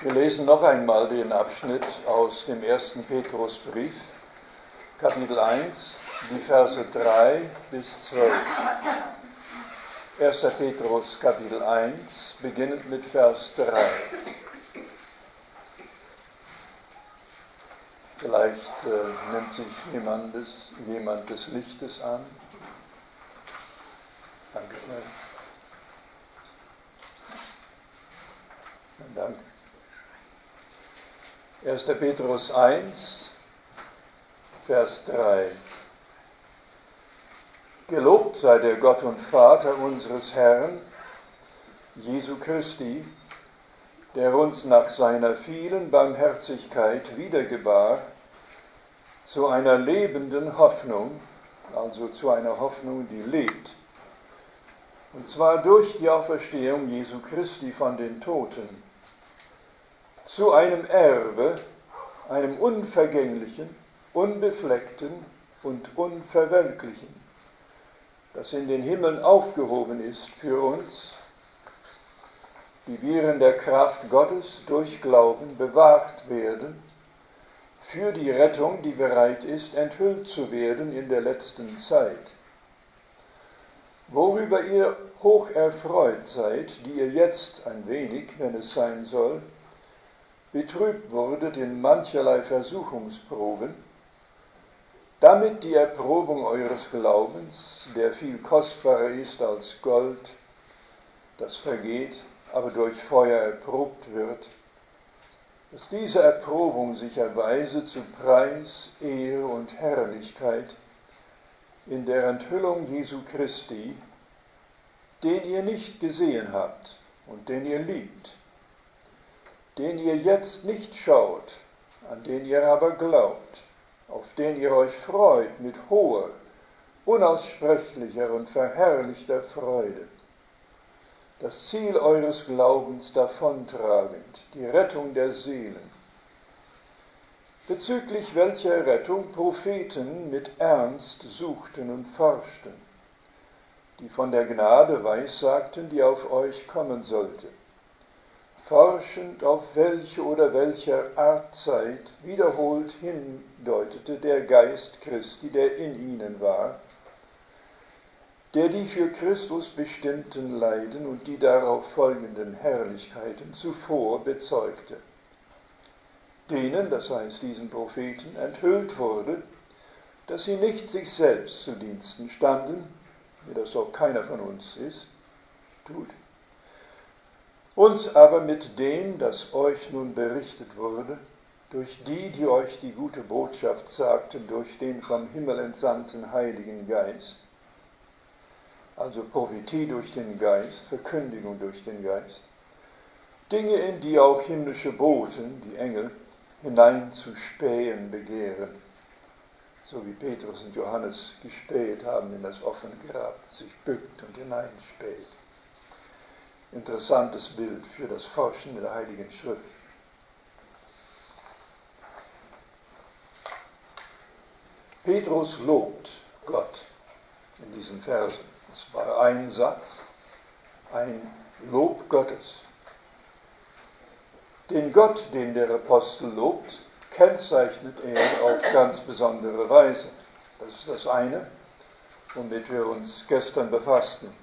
Wir lesen noch einmal den Abschnitt aus dem 1. Petrusbrief, Kapitel 1, die Verse 3 bis 12. 1. Petrus, Kapitel 1, beginnend mit Vers 3. Vielleicht nimmt sich jemand des Lichtes an. Dankeschön. Danke. 1. Petrus 1, Vers 3. Gelobt sei der Gott und Vater unseres Herrn, Jesu Christi, der uns nach seiner vielen Barmherzigkeit wiedergebar zu einer lebenden Hoffnung, also zu einer Hoffnung, die lebt, und zwar durch die Auferstehung Jesu Christi von den Toten, zu einem Erbe, einem unvergänglichen, unbefleckten und unverwelklichen, das in den Himmeln aufgehoben ist für uns, die wir in der Kraft Gottes durch Glauben bewahrt werden, für die Rettung, die bereit ist, enthüllt zu werden in der letzten Zeit. Worüber ihr hoch erfreut seid, die ihr jetzt ein wenig, wenn es sein soll, betrübt wurdet in mancherlei Versuchungsproben, damit die Erprobung eures Glaubens, der viel kostbarer ist als Gold, das vergeht, aber durch Feuer erprobt wird, dass diese Erprobung sich erweise zu Preis, Ehre und Herrlichkeit in der Enthüllung Jesu Christi, den ihr nicht gesehen habt und den ihr liebt, den ihr jetzt nicht schaut, an den ihr aber glaubt, auf den ihr euch freut mit hoher, unaussprechlicher und verherrlichter Freude, das Ziel eures Glaubens davontragend, die Rettung der Seelen, bezüglich welcher Rettung Propheten mit Ernst suchten und forschten, die von der Gnade weissagten, die auf euch kommen sollte, forschend auf welche oder welcher Art Zeit wiederholt hindeutete der Geist Christi, der in ihnen war, der die für Christus bestimmten Leiden und die darauf folgenden Herrlichkeiten zuvor bezeugte. Denen, das heißt diesen Propheten, enthüllt wurde, dass sie nicht sich selbst zu Diensten standen, wie das auch keiner von uns tut, uns aber mit dem, das euch nun berichtet wurde, durch die, die euch die gute Botschaft sagten, durch den vom Himmel entsandten Heiligen Geist, also Prophetie durch den Geist, Verkündigung durch den Geist, Dinge, in die auch himmlische Boten, die Engel, hineinzuspähen begehren, so wie Petrus und Johannes gespäht haben in das offene Grab, sich bückt und hineinspäht. Interessantes Bild für das Forschen der Heiligen Schrift. Petrus lobt Gott in diesen Versen. Es war ein Satz, ein Lob Gottes. Den Gott, den der Apostel lobt, kennzeichnet er auf ganz besondere Weise. Das ist das eine, womit wir uns gestern befassten.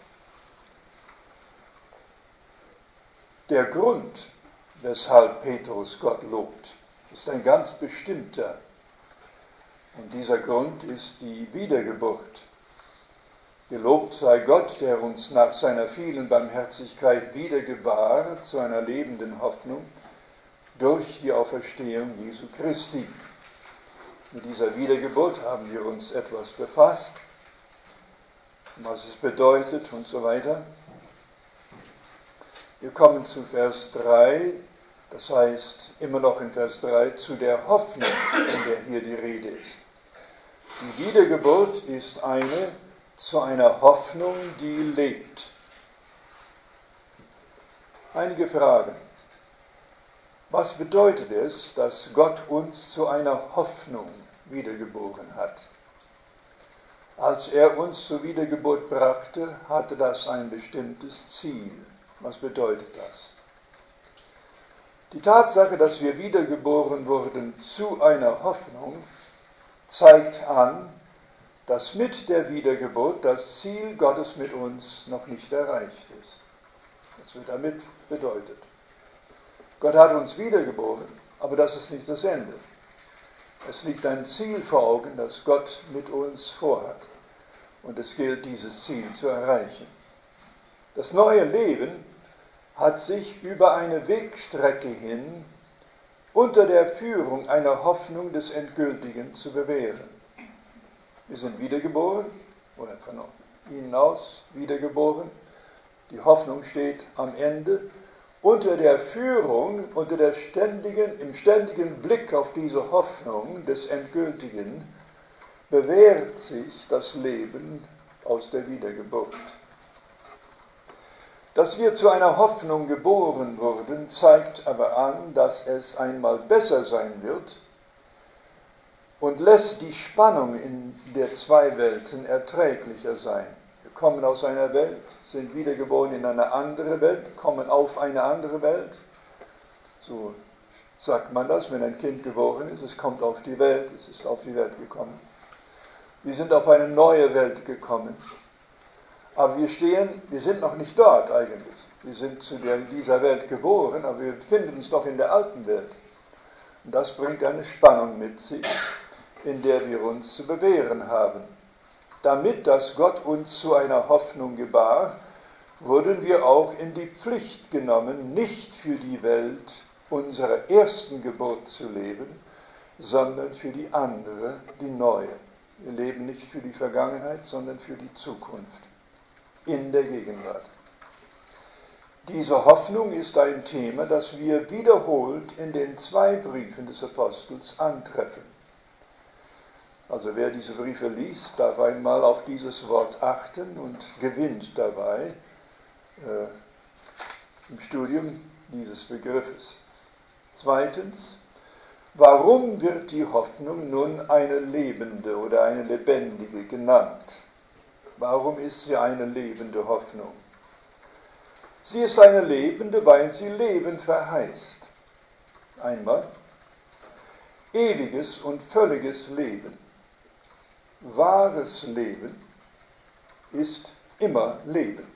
Der Grund, weshalb Petrus Gott lobt, ist ein ganz bestimmter. Und dieser Grund ist die Wiedergeburt. Gelobt sei Gott, der uns nach seiner vielen Barmherzigkeit wiedergebar zu einer lebenden Hoffnung durch die Auferstehung Jesu Christi. Mit dieser Wiedergeburt haben wir uns etwas befasst, was es bedeutet und so weiter. Wir kommen zu Vers 3, das heißt immer noch in Vers 3, zu der Hoffnung, von der hier die Rede ist. Die Wiedergeburt ist zu einer Hoffnung, die lebt. Einige Fragen. Was bedeutet es, dass Gott uns zu einer Hoffnung wiedergeboren hat? Als er uns zur Wiedergeburt brachte, hatte das ein bestimmtes Ziel. Was bedeutet das? Die Tatsache, dass wir wiedergeboren wurden zu einer Hoffnung, zeigt an, dass mit der Wiedergeburt das Ziel Gottes mit uns noch nicht erreicht ist. Das wird damit bedeutet. Gott hat uns wiedergeboren, aber das ist nicht das Ende. Es liegt ein Ziel vor Augen, das Gott mit uns vorhat. Und es gilt, dieses Ziel zu erreichen. Das neue Leben hat sich über eine Wegstrecke hin unter der Führung einer Hoffnung des Endgültigen zu bewähren. Wir sind wiedergeboren, oder von ihnen aus wiedergeboren. Die Hoffnung steht am Ende. Unter der Führung, im ständigen Blick auf diese Hoffnung des Endgültigen, bewährt sich das Leben aus der Wiedergeburt. Dass wir zu einer Hoffnung geboren wurden, zeigt aber an, dass es einmal besser sein wird und lässt die Spannung in der zwei Welten erträglicher sein. Wir kommen aus einer Welt, sind wiedergeboren in eine andere Welt, kommen auf eine andere Welt. So sagt man das, wenn ein Kind geboren ist, es kommt auf die Welt, es ist auf die Welt gekommen. Wir sind auf eine neue Welt gekommen. Aber wir sind noch nicht dort eigentlich. Wir sind zu dieser Welt geboren, aber wir befinden uns doch in der alten Welt. Und das bringt eine Spannung mit sich, in der wir uns zu bewähren haben. Damit dass Gott uns zu einer Hoffnung gebar, wurden wir auch in die Pflicht genommen, nicht für die Welt unserer ersten Geburt zu leben, sondern für die andere, die neue. Wir leben nicht für die Vergangenheit, sondern für die Zukunft. In der Gegenwart. Diese Hoffnung ist ein Thema, das wir wiederholt in den zwei Briefen des Apostels antreffen. Also wer diese Briefe liest, darf einmal auf dieses Wort achten und gewinnt dabei im Studium dieses Begriffes. Zweitens, warum wird die Hoffnung nun eine lebende oder eine lebendige genannt? Warum ist sie eine lebende Hoffnung? Sie ist eine lebende, weil sie Leben verheißt. Einmal ewiges und völliges Leben. Wahres Leben ist immer Leben.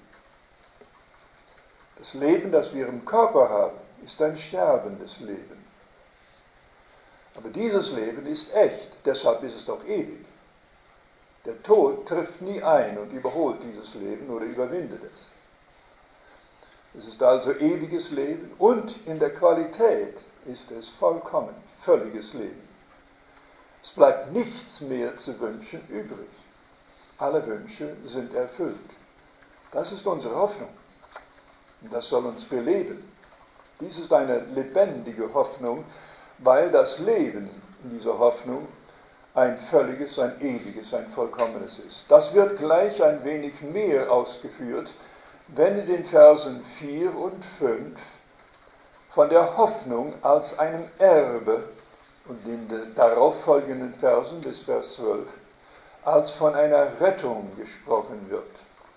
Das Leben, das wir im Körper haben, ist ein sterbendes Leben. Aber dieses Leben ist echt, deshalb ist es doch ewig. Der Tod trifft nie ein und überholt dieses Leben oder überwindet es. Es ist also ewiges Leben und in der Qualität ist es vollkommen, völliges Leben. Es bleibt nichts mehr zu wünschen übrig. Alle Wünsche sind erfüllt. Das ist unsere Hoffnung. Und das soll uns beleben. Dies ist eine lebendige Hoffnung, weil das Leben in dieser Hoffnung ein völliges, ein ewiges, ein vollkommenes ist. Das wird gleich ein wenig mehr ausgeführt, wenn in den Versen 4 und 5 von der Hoffnung als einem Erbe und in den darauffolgenden Versen bis Vers 12 als von einer Rettung gesprochen wird.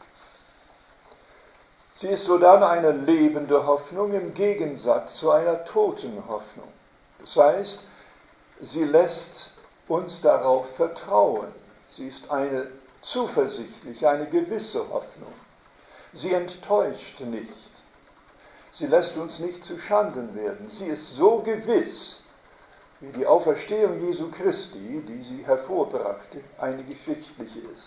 Sie ist sodann eine lebende Hoffnung im Gegensatz zu einer toten Hoffnung. Das heißt, sie lässt uns darauf vertrauen. Sie ist eine zuversichtliche, eine gewisse Hoffnung. Sie enttäuscht nicht. Sie lässt uns nicht zu Schanden werden. Sie ist so gewiss, wie die Auferstehung Jesu Christi, die sie hervorbrachte, eine geschichtliche ist.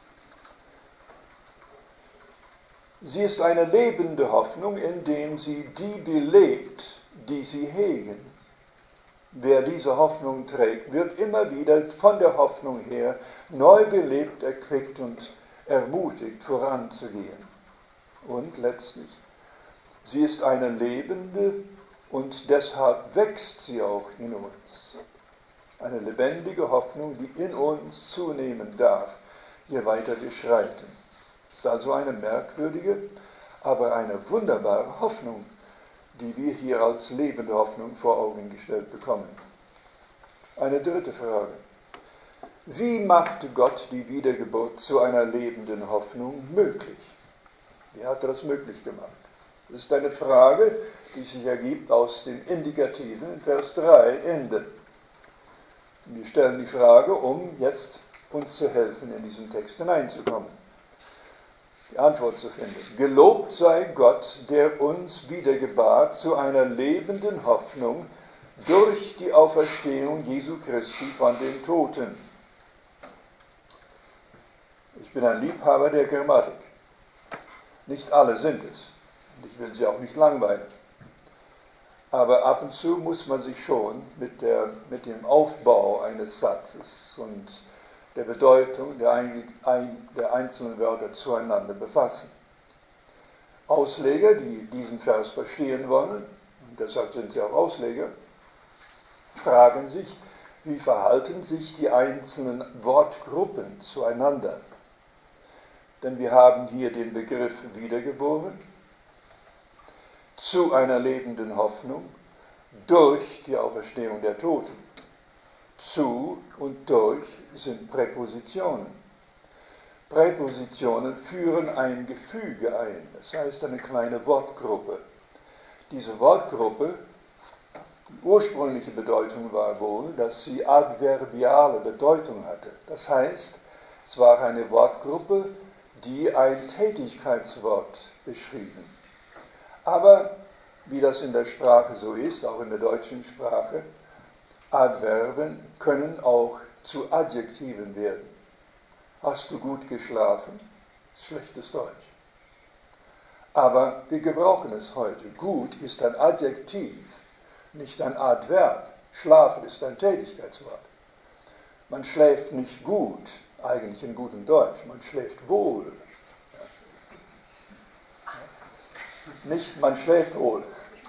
Sie ist eine lebende Hoffnung, indem sie die belebt, die sie hegen. Wer diese Hoffnung trägt, wird immer wieder von der Hoffnung her neu belebt, erquickt und ermutigt, voranzugehen. Und letztlich, sie ist eine lebende und deshalb wächst sie auch in uns. Eine lebendige Hoffnung, die in uns zunehmen darf, je weiter wir schreiten. Es ist also eine merkwürdige, aber eine wunderbare Hoffnung, die wir hier als lebende Hoffnung vor Augen gestellt bekommen. Eine dritte Frage. Wie machte Gott die Wiedergeburt zu einer lebenden Hoffnung möglich? Wie hat er das möglich gemacht? Das ist eine Frage, die sich ergibt aus dem Indikativen in Vers 3, Ende. Wir stellen die Frage, um jetzt uns zu helfen, in diesen Text hineinzukommen, die Antwort zu finden. Gelobt sei Gott, der uns wiedergebar zu einer lebenden Hoffnung durch die Auferstehung Jesu Christi von den Toten. Ich bin ein Liebhaber der Grammatik. Nicht alle sind es. Und ich will sie auch nicht langweilen. Aber ab und zu muss man sich schon mit dem Aufbau eines Satzes und der Bedeutung der einzelnen Wörter zueinander befassen. Ausleger, die diesen Vers verstehen wollen, und deshalb sind sie auch Ausleger, fragen sich, wie verhalten sich die einzelnen Wortgruppen zueinander? Denn wir haben hier den Begriff wiedergeboren, zu einer lebenden Hoffnung, durch die Auferstehung der Toten. Zu und durch sind Präpositionen. Präpositionen führen ein Gefüge ein, das heißt eine kleine Wortgruppe. Diese Wortgruppe, die ursprüngliche Bedeutung war wohl, dass sie adverbiale Bedeutung hatte. Das heißt, es war eine Wortgruppe, die ein Tätigkeitswort beschrieben. Aber, wie das in der Sprache so ist, auch in der deutschen Sprache, Adverben können auch zu Adjektiven werden. Hast du gut geschlafen? Schlechtes Deutsch. Aber wir gebrauchen es heute. Gut ist ein Adjektiv, nicht ein Adverb. Schlafen ist ein Tätigkeitswort. Man schläft nicht gut, eigentlich in gutem Deutsch, man schläft wohl. Nicht, man schläft wohl,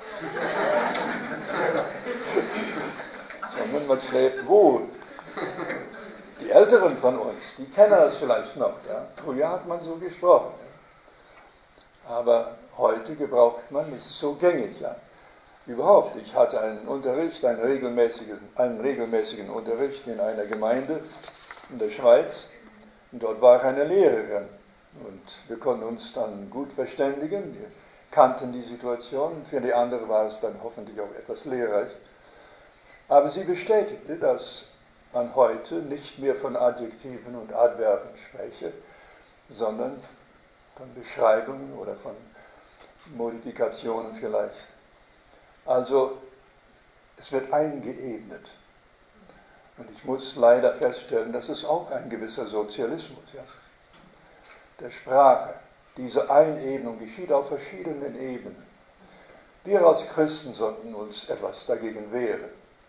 sondern man schläft wohl. Die Älteren von uns, die kennen das vielleicht noch. Ja? Früher hat man so gesprochen. Ja? Aber heute gebraucht man es so gängig. Ja? Überhaupt, ich hatte einen Unterricht, einen regelmäßigen Unterricht in einer Gemeinde in der Schweiz. Und dort war eine Lehrerin. Und wir konnten uns dann gut verständigen. Wir kannten die Situation. Für die andere war es dann hoffentlich auch etwas lehrreich. Aber sie bestätigte, dass man heute nicht mehr von Adjektiven und Adverben spreche, sondern von Beschreibungen oder von Modifikationen vielleicht. Also es wird eingeebnet. Und ich muss leider feststellen, das ist auch ein gewisser Sozialismus, ja, der Sprache. Diese Einebnung geschieht auf verschiedenen Ebenen. Wir als Christen sollten uns etwas dagegen wehren.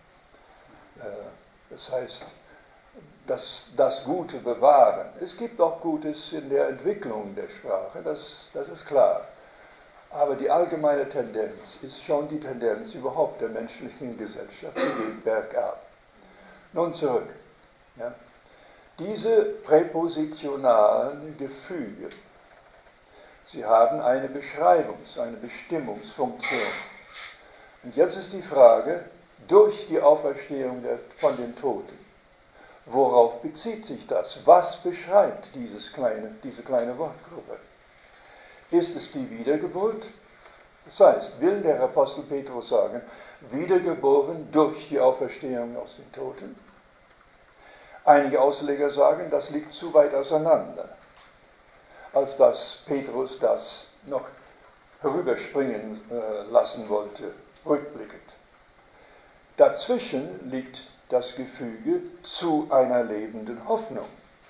Das heißt, das Gute bewahren. Es gibt auch Gutes in der Entwicklung der Sprache, das ist klar. Aber die allgemeine Tendenz ist schon die Tendenz überhaupt der menschlichen Gesellschaft, die geht bergab. Nun zurück. Ja. Diese präpositionalen Gefüge, sie haben eine eine Bestimmungsfunktion. Und jetzt ist die Frage, durch die Auferstehung von den Toten, worauf bezieht sich das? Was beschreibt diese kleine Wortgruppe? Ist es die Wiedergeburt? Das heißt, will der Apostel Petrus sagen, wiedergeboren durch die Auferstehung aus den Toten? Einige Ausleger sagen, das liegt zu weit auseinander, als dass Petrus das noch herüberspringen lassen wollte, rückblickend. Dazwischen liegt das Gefüge zu einer lebenden Hoffnung.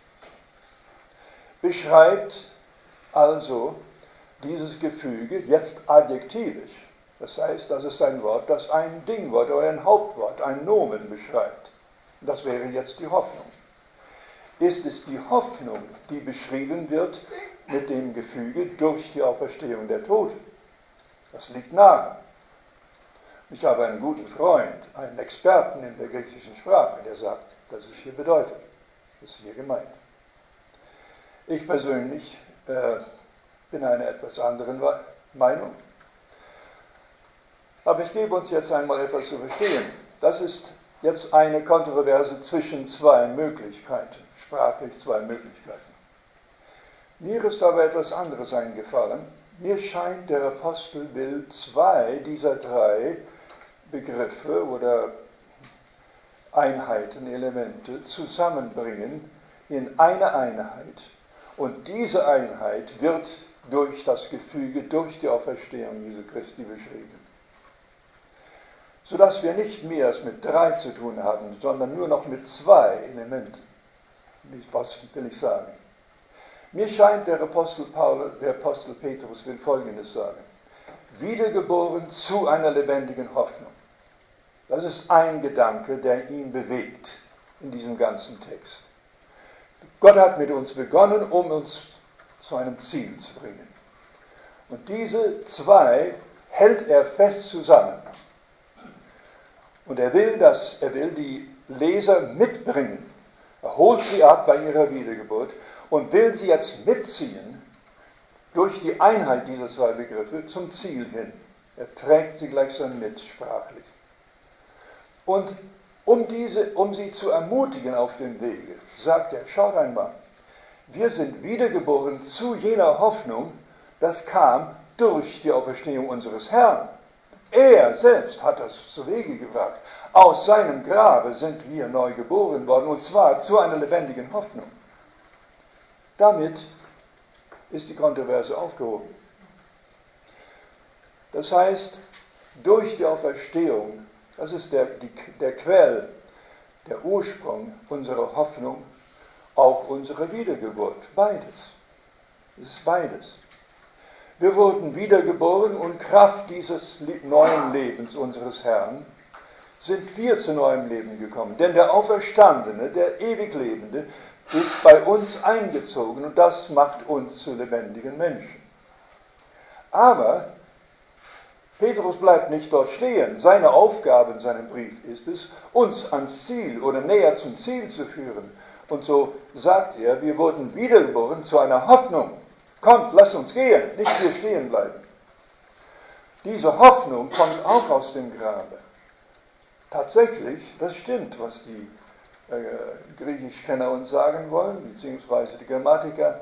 Beschreibt also dieses Gefüge jetzt adjektivisch. Das heißt, das ist ein Wort, das ein Dingwort oder ein Hauptwort, ein Nomen beschreibt. Das wäre jetzt die Hoffnung. Ist es die Hoffnung, die beschrieben wird mit dem Gefüge durch die Auferstehung der Toten? Das liegt nahe. Ich habe einen guten Freund, einen Experten in der griechischen Sprache, der sagt, das ist hier bedeutet, das ist hier gemeint. Ich persönlich bin einer etwas anderen Meinung. Aber ich gebe uns jetzt einmal etwas zu verstehen. Das ist jetzt eine Kontroverse zwischen zwei Möglichkeiten, sprachlich zwei Möglichkeiten. Mir ist aber etwas anderes eingefallen, Mir scheint, der Apostel will zwei dieser drei Begriffe oder Einheiten, Elemente zusammenbringen in eine Einheit. Und diese Einheit wird durch das Gefüge, durch die Auferstehung Jesu Christi beschrieben. Sodass wir nicht mehr es mit drei zu tun haben, sondern nur noch mit zwei Elementen. Was will ich sagen? Mir scheint, der Apostel Petrus will Folgendes sagen. Wiedergeboren zu einer lebendigen Hoffnung. Das ist ein Gedanke, der ihn bewegt in diesem ganzen Text. Gott hat mit uns begonnen, um uns zu einem Ziel zu bringen. Und diese zwei hält er fest zusammen. Und er will die Leser mitbringen. Er holt sie ab bei ihrer Wiedergeburt und will sie jetzt mitziehen durch die Einheit dieser zwei Begriffe zum Ziel hin. Er trägt sie gleichsam mit sprachlich. Und um sie zu ermutigen auf dem Wege, sagt er, schaut einmal, wir sind wiedergeboren zu jener Hoffnung, das kam durch die Auferstehung unseres Herrn. Er selbst hat das zu Wege gebracht. Aus seinem Grabe sind wir neu geboren worden, und zwar zu einer lebendigen Hoffnung. Damit ist die Kontroverse aufgehoben. Das heißt, durch die Auferstehung, das ist der Quell, der Ursprung unserer Hoffnung, auch unsere Wiedergeburt. Beides. Es ist beides. Wir wurden wiedergeboren und Kraft dieses neuen Lebens unseres Herrn sind wir zu neuem Leben gekommen. Denn der Auferstandene, der ewig Lebende, ist bei uns eingezogen und das macht uns zu lebendigen Menschen. Aber Petrus bleibt nicht dort stehen. Seine Aufgabe in seinem Brief ist es, uns ans Ziel oder näher zum Ziel zu führen. Und so sagt er, wir wurden wiedergeboren zu einer Hoffnung. Kommt, lasst uns gehen, nicht hier stehen bleiben. Diese Hoffnung kommt auch aus dem Grabe. Tatsächlich, das stimmt, was die Griechischkenner uns sagen wollen, beziehungsweise die Grammatiker.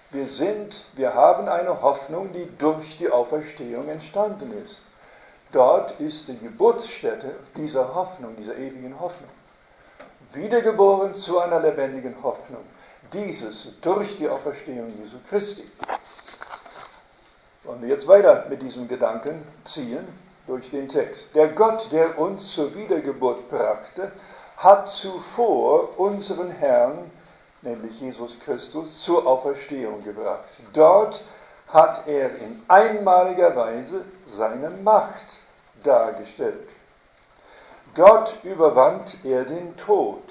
Wir haben eine Hoffnung, die durch die Auferstehung entstanden ist. Dort ist die Geburtsstätte dieser Hoffnung, dieser ewigen Hoffnung. Wiedergeboren zu einer lebendigen Hoffnung. Dieses durch die Auferstehung Jesu Christi. Wollen wir jetzt weiter mit diesem Gedanken ziehen durch den Text. Der Gott, der uns zur Wiedergeburt brachte, hat zuvor unseren Herrn, nämlich Jesus Christus, zur Auferstehung gebracht. Dort hat er in einmaliger Weise seine Macht dargestellt. Dort überwand er den Tod.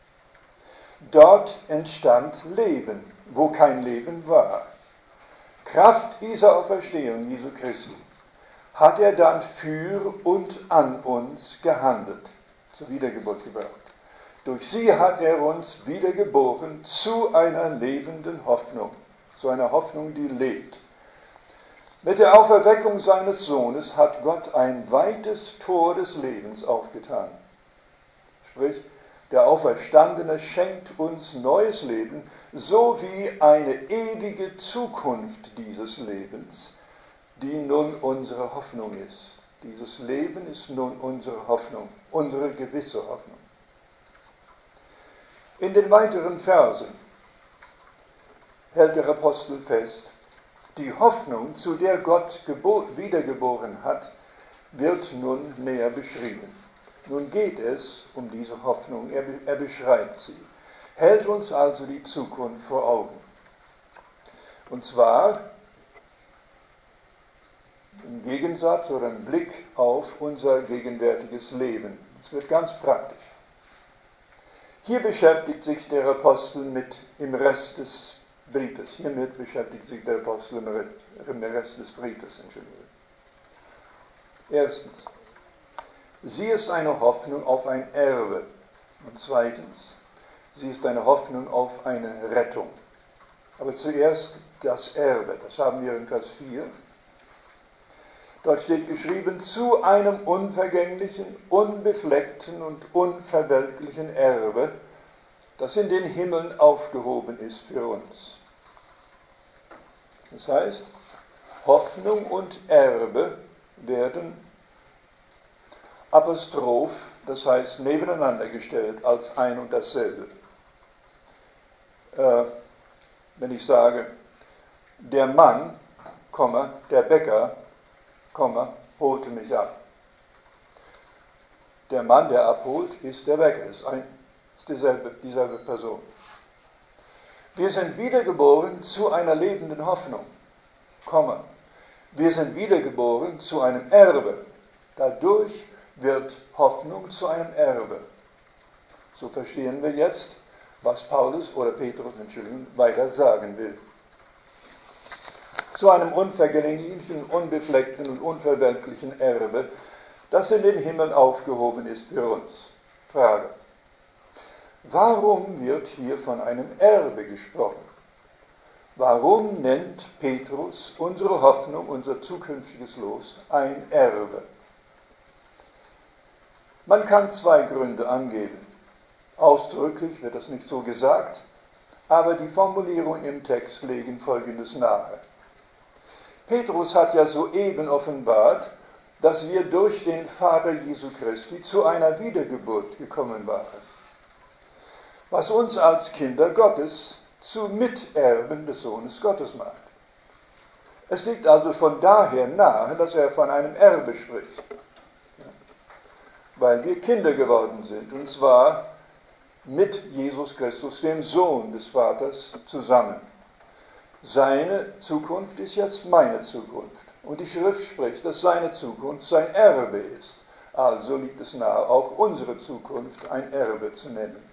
Dort entstand Leben, wo kein Leben war. Kraft dieser Auferstehung Jesu Christi hat er dann für und an uns gehandelt, zur Wiedergeburt gebracht. Durch sie hat er uns wiedergeboren zu einer lebenden Hoffnung, zu einer Hoffnung, die lebt. Mit der Auferweckung seines Sohnes hat Gott ein weites Tor des Lebens aufgetan. Sprich, der Auferstandene schenkt uns neues Leben, sowie eine ewige Zukunft dieses Lebens, die nun unsere Hoffnung ist. Dieses Leben ist nun unsere Hoffnung, unsere gewisse Hoffnung. In den weiteren Versen hält der Apostel fest, die Hoffnung, zu der Gott wiedergeboren hat, wird nun näher beschrieben. Nun geht es um diese Hoffnung, er beschreibt sie, hält uns also die Zukunft vor Augen. Und zwar im Gegensatz oder im Blick auf unser gegenwärtiges Leben. Es wird ganz praktisch. Hier beschäftigt sich der Apostel im Rest des Briefes. Hiermit beschäftigt sich der Apostel im Rest des Briefes. Erstens, sie ist eine Hoffnung auf ein Erbe. Und zweitens, sie ist eine Hoffnung auf eine Rettung. Aber zuerst das Erbe, das haben wir in Vers 4. Dort steht geschrieben, zu einem unvergänglichen, unbefleckten und unverwelklichen Erbe, das in den Himmeln aufgehoben ist für uns. Das heißt, Hoffnung und Erbe werden apostroph, das heißt nebeneinander gestellt, als ein und dasselbe. Wenn ich sage, der Mann, der Bäcker, holte mich ab. Der Mann, der abholt, ist der Bäcker, ist dieselbe Person. Wir sind wiedergeboren zu einer lebenden Hoffnung, wir sind wiedergeboren zu einem Erbe. Dadurch wird Hoffnung zu einem Erbe. So verstehen wir jetzt, was Petrus weiter sagen will. Zu einem unvergänglichen, unbefleckten und unverwelklichen Erbe, das in den Himmel aufgehoben ist für uns. Frage: Warum wird hier von einem Erbe gesprochen? Warum nennt Petrus unsere Hoffnung, unser zukünftiges Los, ein Erbe? Man kann zwei Gründe angeben. Ausdrücklich wird das nicht so gesagt, aber die Formulierungen im Text legen Folgendes nahe. Petrus hat ja soeben offenbart, dass wir durch den Vater Jesu Christi zu einer Wiedergeburt gekommen waren, was uns als Kinder Gottes zu Miterben des Sohnes Gottes macht. Es liegt also von daher nahe, dass er von einem Erbe spricht, weil wir Kinder geworden sind, und zwar mit Jesus Christus, dem Sohn des Vaters, zusammen. Seine Zukunft ist jetzt meine Zukunft. Und die Schrift spricht, dass seine Zukunft sein Erbe ist. Also liegt es nahe, auch unsere Zukunft ein Erbe zu nennen.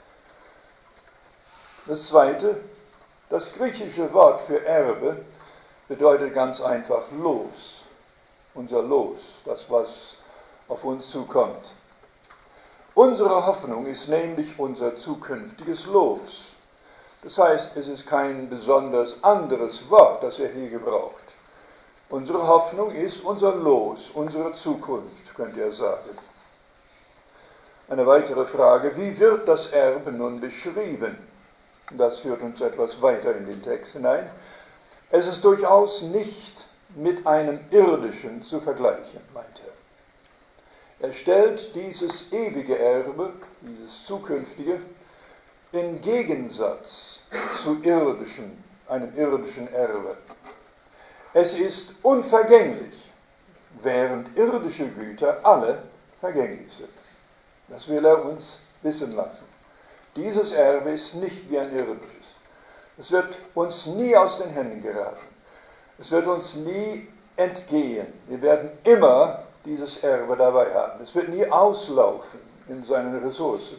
Das Zweite, das griechische Wort für Erbe bedeutet ganz einfach Los. Unser Los, das, was auf uns zukommt. Unsere Hoffnung ist nämlich unser zukünftiges Los. Das heißt, es ist kein besonders anderes Wort, das er hier gebraucht. Unsere Hoffnung ist unser Los, unsere Zukunft, könnte er sagen. Eine weitere Frage: Wie wird das Erbe nun beschrieben? Das führt uns etwas weiter in den Text hinein. Es ist durchaus nicht mit einem irdischen zu vergleichen, meint er. Er stellt dieses ewige Erbe, dieses zukünftige, in Gegensatz zu einem irdischen Erbe. Es ist unvergänglich, während irdische Güter alle vergänglich sind. Das will er uns wissen lassen. Dieses Erbe ist nicht wie ein irdisches. Es wird uns nie aus den Händen geraten. Es wird uns nie entgehen. Wir werden immer dieses Erbe dabei haben. Es wird nie auslaufen in seinen Ressourcen.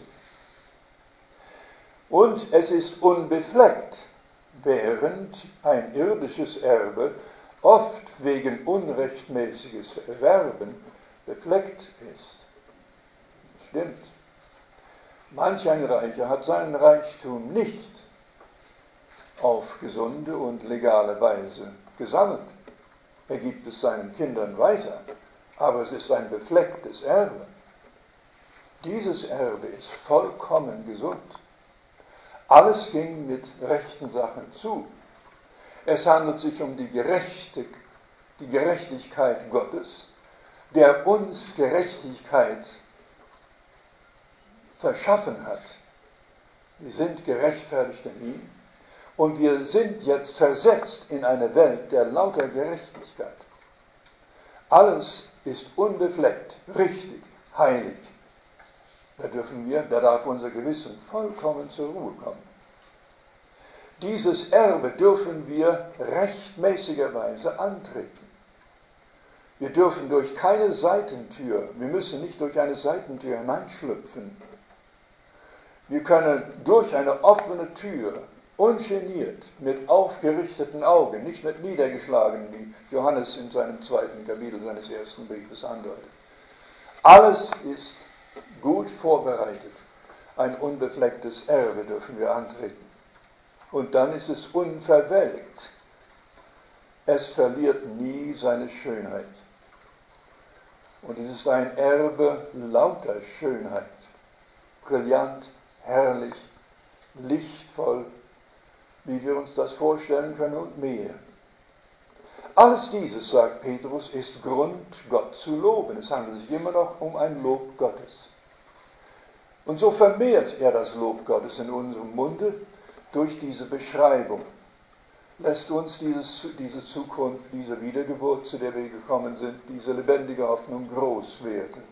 Und es ist unbefleckt, während ein irdisches Erbe oft wegen unrechtmäßiges Erwerben befleckt ist. Stimmt. Manch ein Reicher hat seinen Reichtum nicht auf gesunde und legale Weise gesammelt. Er gibt es seinen Kindern weiter, aber es ist ein beflecktes Erbe. Dieses Erbe ist vollkommen gesund. Alles ging mit rechten Sachen zu. Es handelt sich um die Gerechtigkeit Gottes, der uns Gerechtigkeit verschaffen hat. Wir sind gerechtfertigt in ihm und wir sind jetzt versetzt in eine Welt der lauter Gerechtigkeit. Alles ist unbefleckt, richtig, heilig. Da darf unser Gewissen vollkommen zur Ruhe kommen. Dieses Erbe dürfen wir rechtmäßigerweise antreten. Wir dürfen durch keine Seitentür, wir müssen nicht durch eine Seitentür hineinschlüpfen. Wir können durch eine offene Tür, ungeniert, mit aufgerichteten Augen, nicht mit niedergeschlagenen, wie Johannes in seinem 2. Kapitel seines 1. Briefes andeutet. Alles ist gut vorbereitet. Ein unbeflecktes Erbe dürfen wir antreten. Und dann ist es unverwelkt. Es verliert nie seine Schönheit. Und es ist ein Erbe lauter Schönheit. Brillant, herrlich, lichtvoll, wie wir uns das vorstellen können und mehr. Alles dieses, sagt Petrus, ist Grund, Gott zu loben. Es handelt sich immer noch um ein Lob Gottes. Und so vermehrt er das Lob Gottes in unserem Munde durch diese Beschreibung. Lässt uns diese Zukunft, diese Wiedergeburt, zu der wir gekommen sind, diese lebendige Hoffnung groß werden.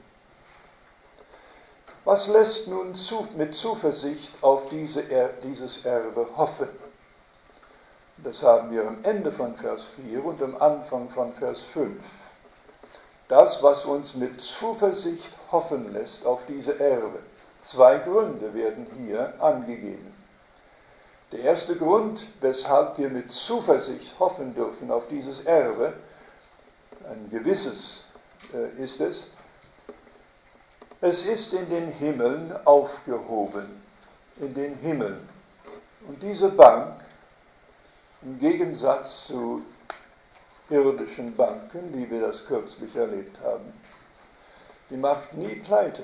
Was lässt nun mit Zuversicht auf dieses Erbe hoffen? Das haben wir am Ende von Vers 4 und am Anfang von Vers 5. Das, was uns mit Zuversicht hoffen lässt auf diese Erbe. 2 Gründe werden hier angegeben. Der erste Grund, weshalb wir mit Zuversicht hoffen dürfen auf dieses Erbe, ein gewisses ist es, es ist in den Himmeln aufgehoben, in den Himmeln. Und diese Bank, im Gegensatz zu irdischen Banken, wie wir das kürzlich erlebt haben, die macht nie pleite.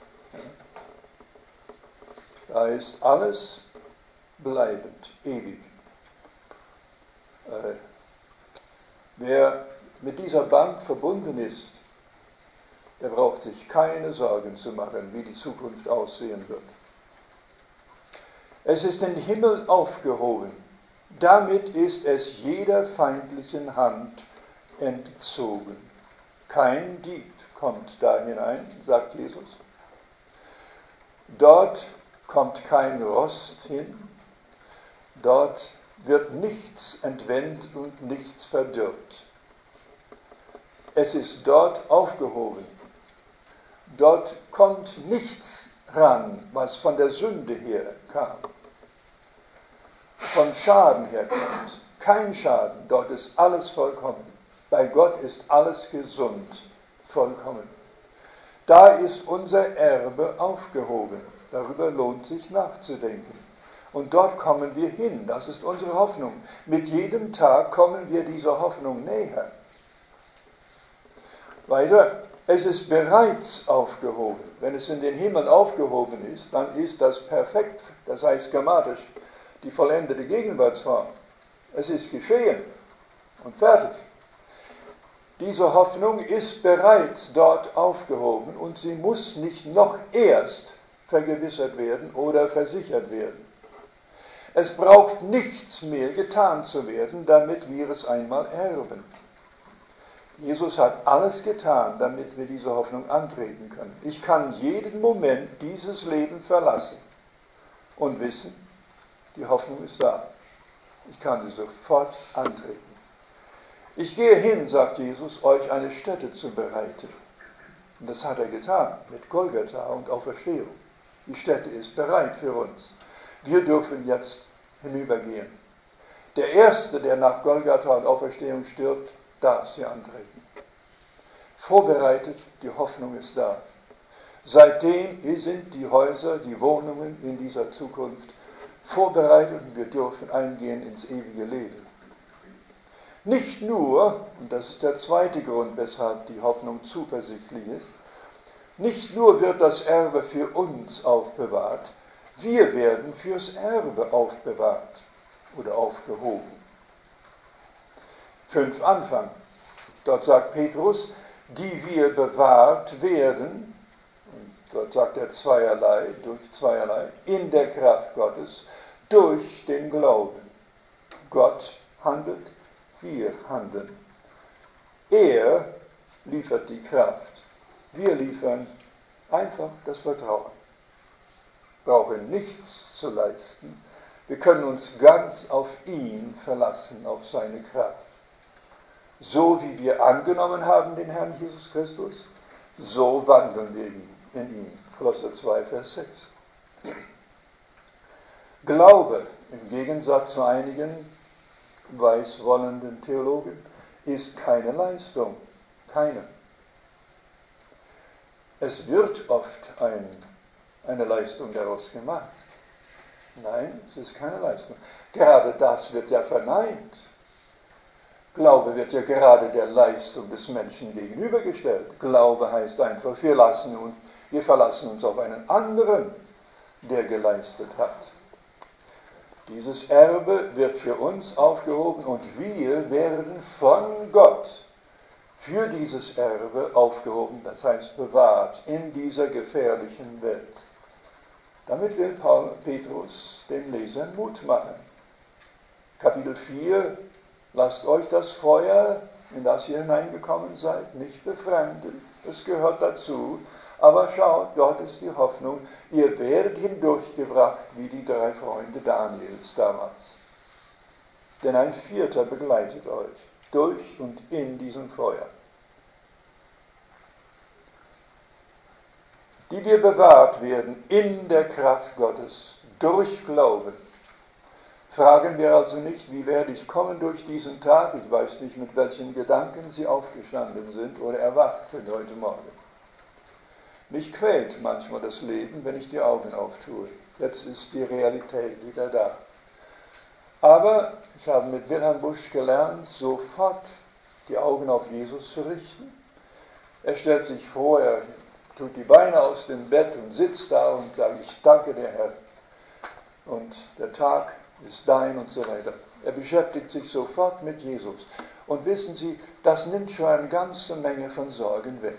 Da ist alles bleibend, ewig. Wer mit dieser Bank verbunden ist, der braucht sich keine Sorgen zu machen, wie die Zukunft aussehen wird. Es ist in den Himmel aufgehoben. Damit ist es jeder feindlichen Hand entzogen. Kein Dieb kommt da hinein, sagt Jesus. Dort kommt kein Rost hin. Dort wird nichts entwendet und nichts verdirbt. Es ist dort aufgehoben. Dort kommt nichts ran, was von der Sünde her kam, von Schaden herkommt. Kein Schaden, dort ist alles vollkommen. Bei Gott ist alles gesund, vollkommen. Da ist unser Erbe aufgehoben. Darüber lohnt sich nachzudenken. Und dort kommen wir hin, das ist unsere Hoffnung. Mit jedem Tag kommen wir dieser Hoffnung näher. Weiter, es ist bereits aufgehoben. Wenn es in den Himmel aufgehoben ist, dann ist das perfekt, das heißt grammatisch, die vollendete Gegenwartsform. Es ist geschehen und fertig. Diese Hoffnung ist bereits dort aufgehoben und sie muss nicht noch erst vergewissert werden oder versichert werden. Es braucht nichts mehr getan zu werden, damit wir es einmal erben. Jesus hat alles getan, damit wir diese Hoffnung antreten können. Ich kann jeden Moment dieses Leben verlassen und wissen, die Hoffnung ist da. Ich kann sie sofort antreten. Ich gehe hin, sagt Jesus, euch eine Stätte zu bereiten. Und das hat er getan mit Golgatha und Auferstehung. Die Stätte ist bereit für uns. Wir dürfen jetzt hinübergehen. Der Erste, der nach Golgatha und Auferstehung stirbt, darf sie antreten. Vorbereitet, die Hoffnung ist da. Seitdem sind die Häuser, die Wohnungen in dieser Zukunft vorbereitet und wir dürfen eingehen ins ewige Leben. Nicht nur, und das ist der zweite Grund, weshalb die Hoffnung zuversichtlich ist, nicht nur wird das Erbe für uns aufbewahrt, wir werden fürs Erbe aufbewahrt oder aufgehoben. 5 Anfang. Dort sagt Petrus, die wir bewahrt werden, und dort sagt er durch zweierlei, in der Kraft Gottes, durch den Glauben. Gott handelt, wir handeln. Er liefert die Kraft. Wir liefern einfach das Vertrauen. Brauchen nichts zu leisten. Wir können uns ganz auf ihn verlassen, auf seine Kraft. So wie wir angenommen haben, den Herrn Jesus Christus, so wandeln wir in ihm. Kolosser 2, Vers 6. Glaube, im Gegensatz zu einigen weißwollenden Theologen, ist keine Leistung. Keine. Es wird oft eine Leistung daraus gemacht. Nein, es ist keine Leistung. Gerade das wird ja verneint. Glaube wird ja gerade der Leistung des Menschen gegenübergestellt. Glaube heißt einfach, wir verlassen uns auf einen anderen, der geleistet hat. Dieses Erbe wird für uns aufgehoben und wir werden von Gott für dieses Erbe aufgehoben, das heißt bewahrt in dieser gefährlichen Welt. Damit will Petrus den Lesern Mut machen. Kapitel 4, lasst euch das Feuer, in das ihr hineingekommen seid, nicht befremden. Es gehört dazu. Aber schaut, dort ist die Hoffnung, ihr werdet hindurchgebracht wie die 3 Freunde Daniels damals. Denn ein 4. begleitet euch durch und in diesem Feuer. Die wir bewahrt werden in der Kraft Gottes durch Glauben. Fragen wir also nicht, wie werde ich kommen durch diesen Tag? Ich weiß nicht, mit welchen Gedanken Sie aufgestanden sind oder erwacht sind heute Morgen. Mich quält manchmal das Leben, wenn ich die Augen auftue. Jetzt ist die Realität wieder da. Aber ich habe mit Wilhelm Busch gelernt, sofort die Augen auf Jesus zu richten. Er stellt sich vor, er tut die Beine aus dem Bett und sitzt da und sagt, ich danke dir, Herr. Und der Tag ist dein und so weiter. Er beschäftigt sich sofort mit Jesus. Und wissen Sie, das nimmt schon eine ganze Menge von Sorgen weg.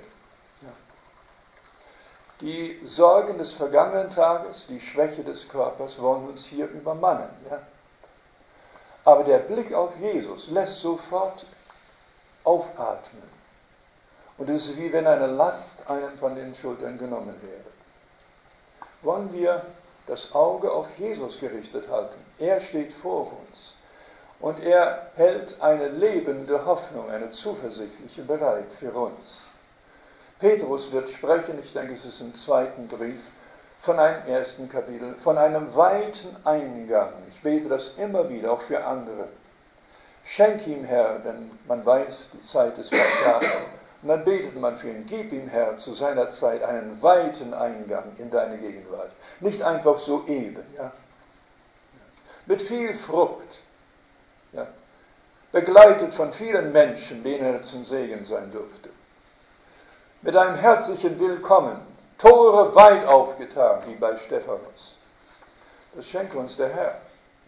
Die Sorgen des vergangenen Tages, die Schwäche des Körpers wollen uns hier übermannen. Ja? Aber der Blick auf Jesus lässt sofort aufatmen. Und es ist wie wenn eine Last einem von den Schultern genommen wäre. Wollen wir das Auge auf Jesus gerichtet halten? Er steht vor uns. Und er hält eine lebende Hoffnung, eine zuversichtliche bereit für uns. Petrus wird sprechen, ich denke, es ist im 2. Brief, von einem 1. Kapitel, von einem weiten Eingang. Ich bete das immer wieder, auch für andere. Schenk ihm, Herr, denn man weiß, die Zeit ist vergangen. Und dann betet man für ihn, gib ihm, Herr, zu seiner Zeit einen weiten Eingang in deine Gegenwart. Nicht einfach so eben, ja. Mit viel Frucht, ja. Begleitet von vielen Menschen, denen er zum Segen sein durfte. Mit einem herzlichen Willkommen, Tore weit aufgetan, wie bei Stephanus. Das schenkt uns der Herr.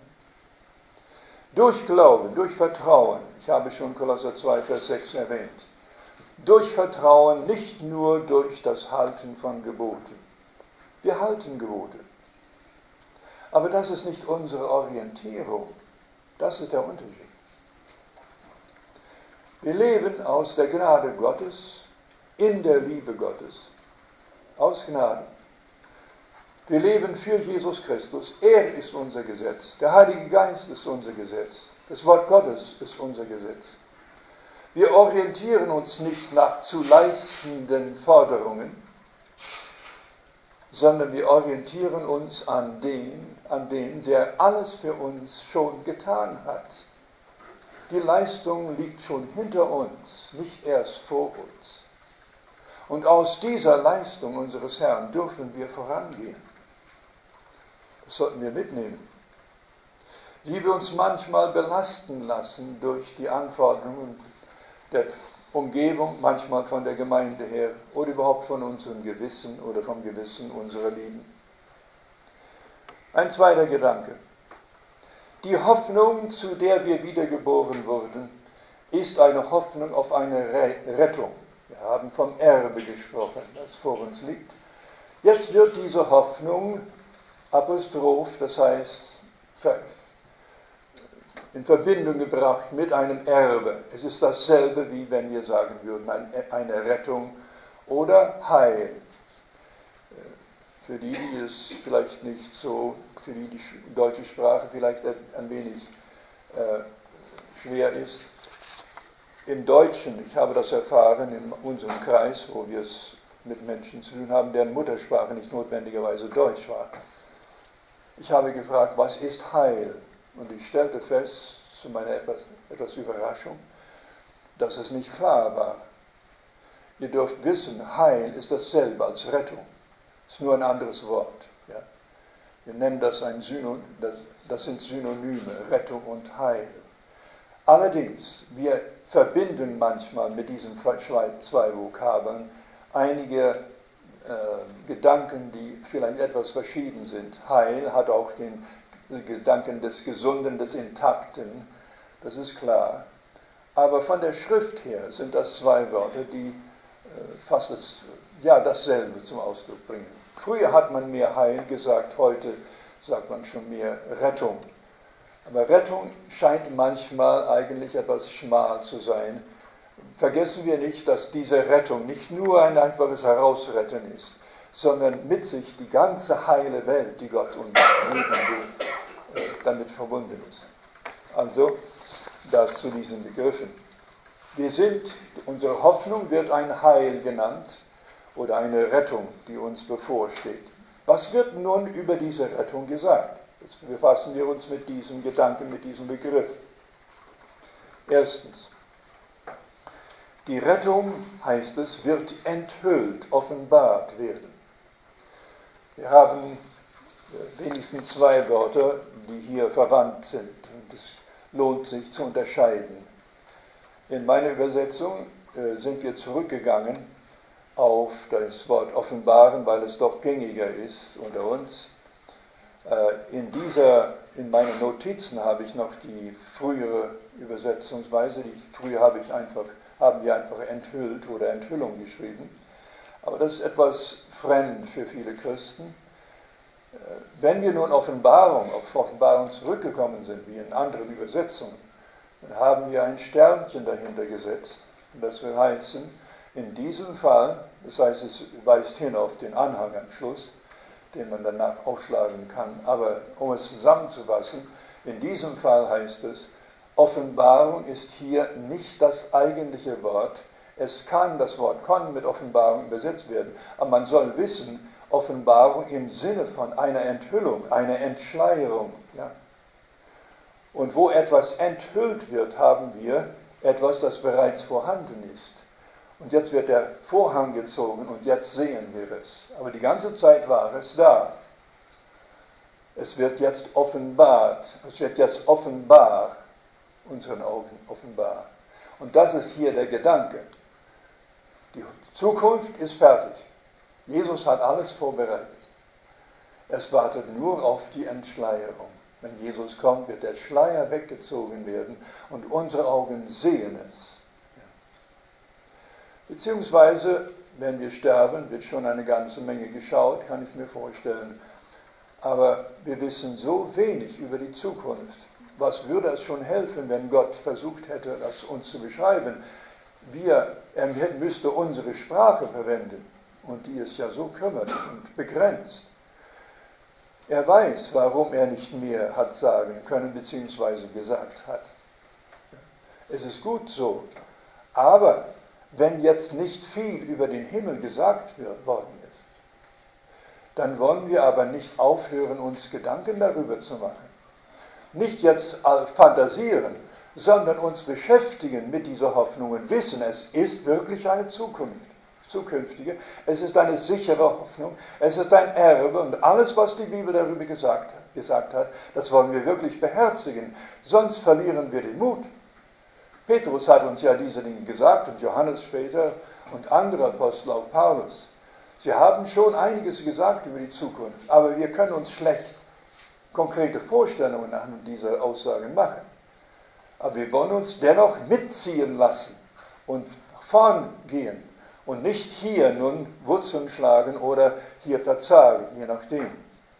Durch Glauben, durch Vertrauen, ich habe schon Kolosser 2, Vers 6 erwähnt, durch Vertrauen, nicht nur durch das Halten von Geboten. Wir halten Gebote. Aber das ist nicht unsere Orientierung. Das ist der Unterschied. Wir leben aus der Gnade Gottes, in der Liebe Gottes, aus Gnade. Wir leben für Jesus Christus. Er ist unser Gesetz. Der Heilige Geist ist unser Gesetz. Das Wort Gottes ist unser Gesetz. Wir orientieren uns nicht nach zu leistenden Forderungen, sondern wir orientieren uns an dem, der alles für uns schon getan hat. Die Leistung liegt schon hinter uns, nicht erst vor uns. Und aus dieser Leistung unseres Herrn dürfen wir vorangehen. Das sollten wir mitnehmen. Wie wir uns manchmal belasten lassen durch die Anforderungen der Umgebung, manchmal von der Gemeinde her oder überhaupt von unserem Gewissen oder vom Gewissen unserer Lieben. Ein zweiter Gedanke. Die Hoffnung, zu der wir wiedergeboren wurden, ist eine Hoffnung auf eine Rettung. Wir haben vom Erbe gesprochen, das vor uns liegt. Jetzt wird diese Hoffnung Apostroph, das heißt in Verbindung gebracht mit einem Erbe. Es ist dasselbe, wie wenn wir sagen würden, eine Rettung oder Heil. Für die, die es vielleicht nicht so, für die die deutsche Sprache vielleicht ein wenig schwer ist. Im Deutschen, ich habe das erfahren in unserem Kreis, wo wir es mit Menschen zu tun haben, deren Muttersprache nicht notwendigerweise Deutsch war. Ich habe gefragt, was ist Heil? Und ich stellte fest, zu meiner etwas Überraschung, dass es nicht klar war. Ihr dürft wissen, Heil ist dasselbe als Rettung. Es ist nur ein anderes Wort. Ja. Wir nennen das ein Synonym, das sind Synonyme, Rettung und Heil. Allerdings, wir verbinden manchmal mit diesen zwei Vokabeln einige Gedanken, die vielleicht etwas verschieden sind. Heil hat auch den Gedanken des Gesunden, des Intakten, das ist klar. Aber von der Schrift her sind das zwei Wörter, die fast dasselbe zum Ausdruck bringen. Früher hat man mehr Heil gesagt, heute sagt man schon mehr Rettung. Aber Rettung scheint manchmal eigentlich etwas schmal zu sein. Vergessen wir nicht, dass diese Rettung nicht nur ein einfaches Herausretten ist, sondern mit sich die ganze heile Welt, die Gott uns geben will, damit verbunden ist. Also, das zu diesen Begriffen. Unsere Hoffnung wird ein Heil genannt oder eine Rettung, die uns bevorsteht. Was wird nun über diese Rettung gesagt? Jetzt befassen wir uns mit diesem Gedanken, mit diesem Begriff. Erstens, die Rettung, heißt es, wird enthüllt, offenbart werden. Wir haben wenigstens zwei Wörter, die hier verwandt sind. Und es lohnt sich zu unterscheiden. In meiner Übersetzung sind wir zurückgegangen auf das Wort offenbaren, weil es doch gängiger ist unter uns. In meinen Notizen habe ich noch die frühere Übersetzungsweise, haben wir einfach enthüllt oder Enthüllung geschrieben. Aber das ist etwas fremd für viele Christen. Wenn wir nun auf Offenbarung zurückgekommen sind, wie in anderen Übersetzungen, dann haben wir ein Sternchen dahinter gesetzt. Und das will heißen, in diesem Fall, das heißt, es weist hin auf den Anhang am Schluss, den man danach aufschlagen kann. Aber um es zusammenzufassen, in diesem Fall heißt es, Offenbarung ist hier nicht das eigentliche Wort. Es kann, das Wort kann mit Offenbarung übersetzt werden, aber man soll wissen, Offenbarung im Sinne von einer Enthüllung, einer Entschleierung. Ja. Und wo etwas enthüllt wird, haben wir etwas, das bereits vorhanden ist. Und jetzt wird der Vorhang gezogen und jetzt sehen wir es. Aber die ganze Zeit war es da. Es wird jetzt offenbart. Es wird jetzt offenbar, unseren Augen offenbar. Und das ist hier der Gedanke. Die Zukunft ist fertig. Jesus hat alles vorbereitet. Es wartet nur auf die Entschleierung. Wenn Jesus kommt, wird der Schleier weggezogen werden und unsere Augen sehen es. Beziehungsweise, wenn wir sterben, wird schon eine ganze Menge geschaut, kann ich mir vorstellen. Aber wir wissen so wenig über die Zukunft. Was würde es schon helfen, wenn Gott versucht hätte, das uns zu beschreiben? Er müsste unsere Sprache verwenden, und die ist ja so kümmerlich und begrenzt. Er weiß, warum er nicht mehr hat sagen können, beziehungsweise gesagt hat. Es ist gut so. Aber wenn jetzt nicht viel über den Himmel gesagt worden ist, dann wollen wir aber nicht aufhören, uns Gedanken darüber zu machen. Nicht jetzt fantasieren, sondern uns beschäftigen mit dieser Hoffnung und wissen, es ist wirklich eine zukünftige, es ist eine sichere Hoffnung, es ist ein Erbe und alles, was die Bibel darüber gesagt hat, das wollen wir wirklich beherzigen, sonst verlieren wir den Mut. Petrus hat uns ja diese Dinge gesagt und Johannes später und andere Apostel, auch Paulus. Sie haben schon einiges gesagt über die Zukunft, aber wir können uns schlecht konkrete Vorstellungen an diese Aussagen machen. Aber wir wollen uns dennoch mitziehen lassen und nach vorn gehen und nicht hier nun Wurzeln schlagen oder hier verzagen, je nachdem.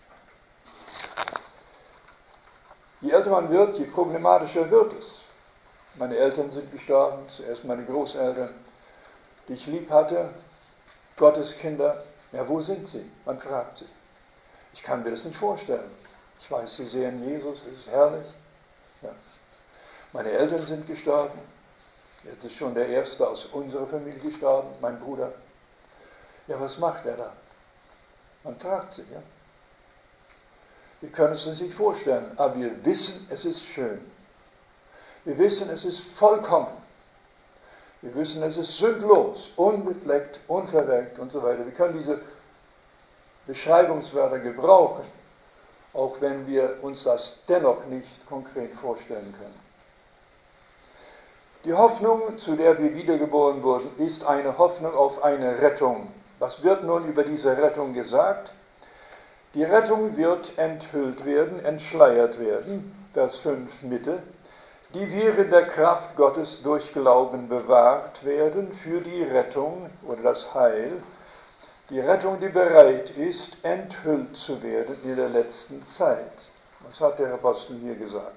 Je älter man wird, je problematischer wird es. Meine Eltern sind gestorben, zuerst meine Großeltern, die ich lieb hatte, Gottes Kinder. Ja, wo sind sie? Man fragt sich. Ich kann mir das nicht vorstellen. Ich weiß, sie sehen Jesus, es ist herrlich. Ja. Meine Eltern sind gestorben. Jetzt ist schon der Erste aus unserer Familie gestorben, mein Bruder. Ja, was macht er da? Man fragt sich, ja. Wir können es uns nicht vorstellen, aber wir wissen, es ist schön. Wir wissen, es ist vollkommen. Wir wissen, es ist sündlos, unbefleckt, unverwelkt und so weiter. Wir können diese Beschreibungswörter gebrauchen, auch wenn wir uns das dennoch nicht konkret vorstellen können. Die Hoffnung, zu der wir wiedergeboren wurden, ist eine Hoffnung auf eine Rettung. Was wird nun über diese Rettung gesagt? Die Rettung wird enthüllt werden, entschleiert werden, Vers 5 Mitte, die wir in der Kraft Gottes durch Glauben bewahrt werden für die Rettung oder das Heil, die Rettung, die bereit ist, enthüllt zu werden in der letzten Zeit. Was hat der Apostel hier gesagt?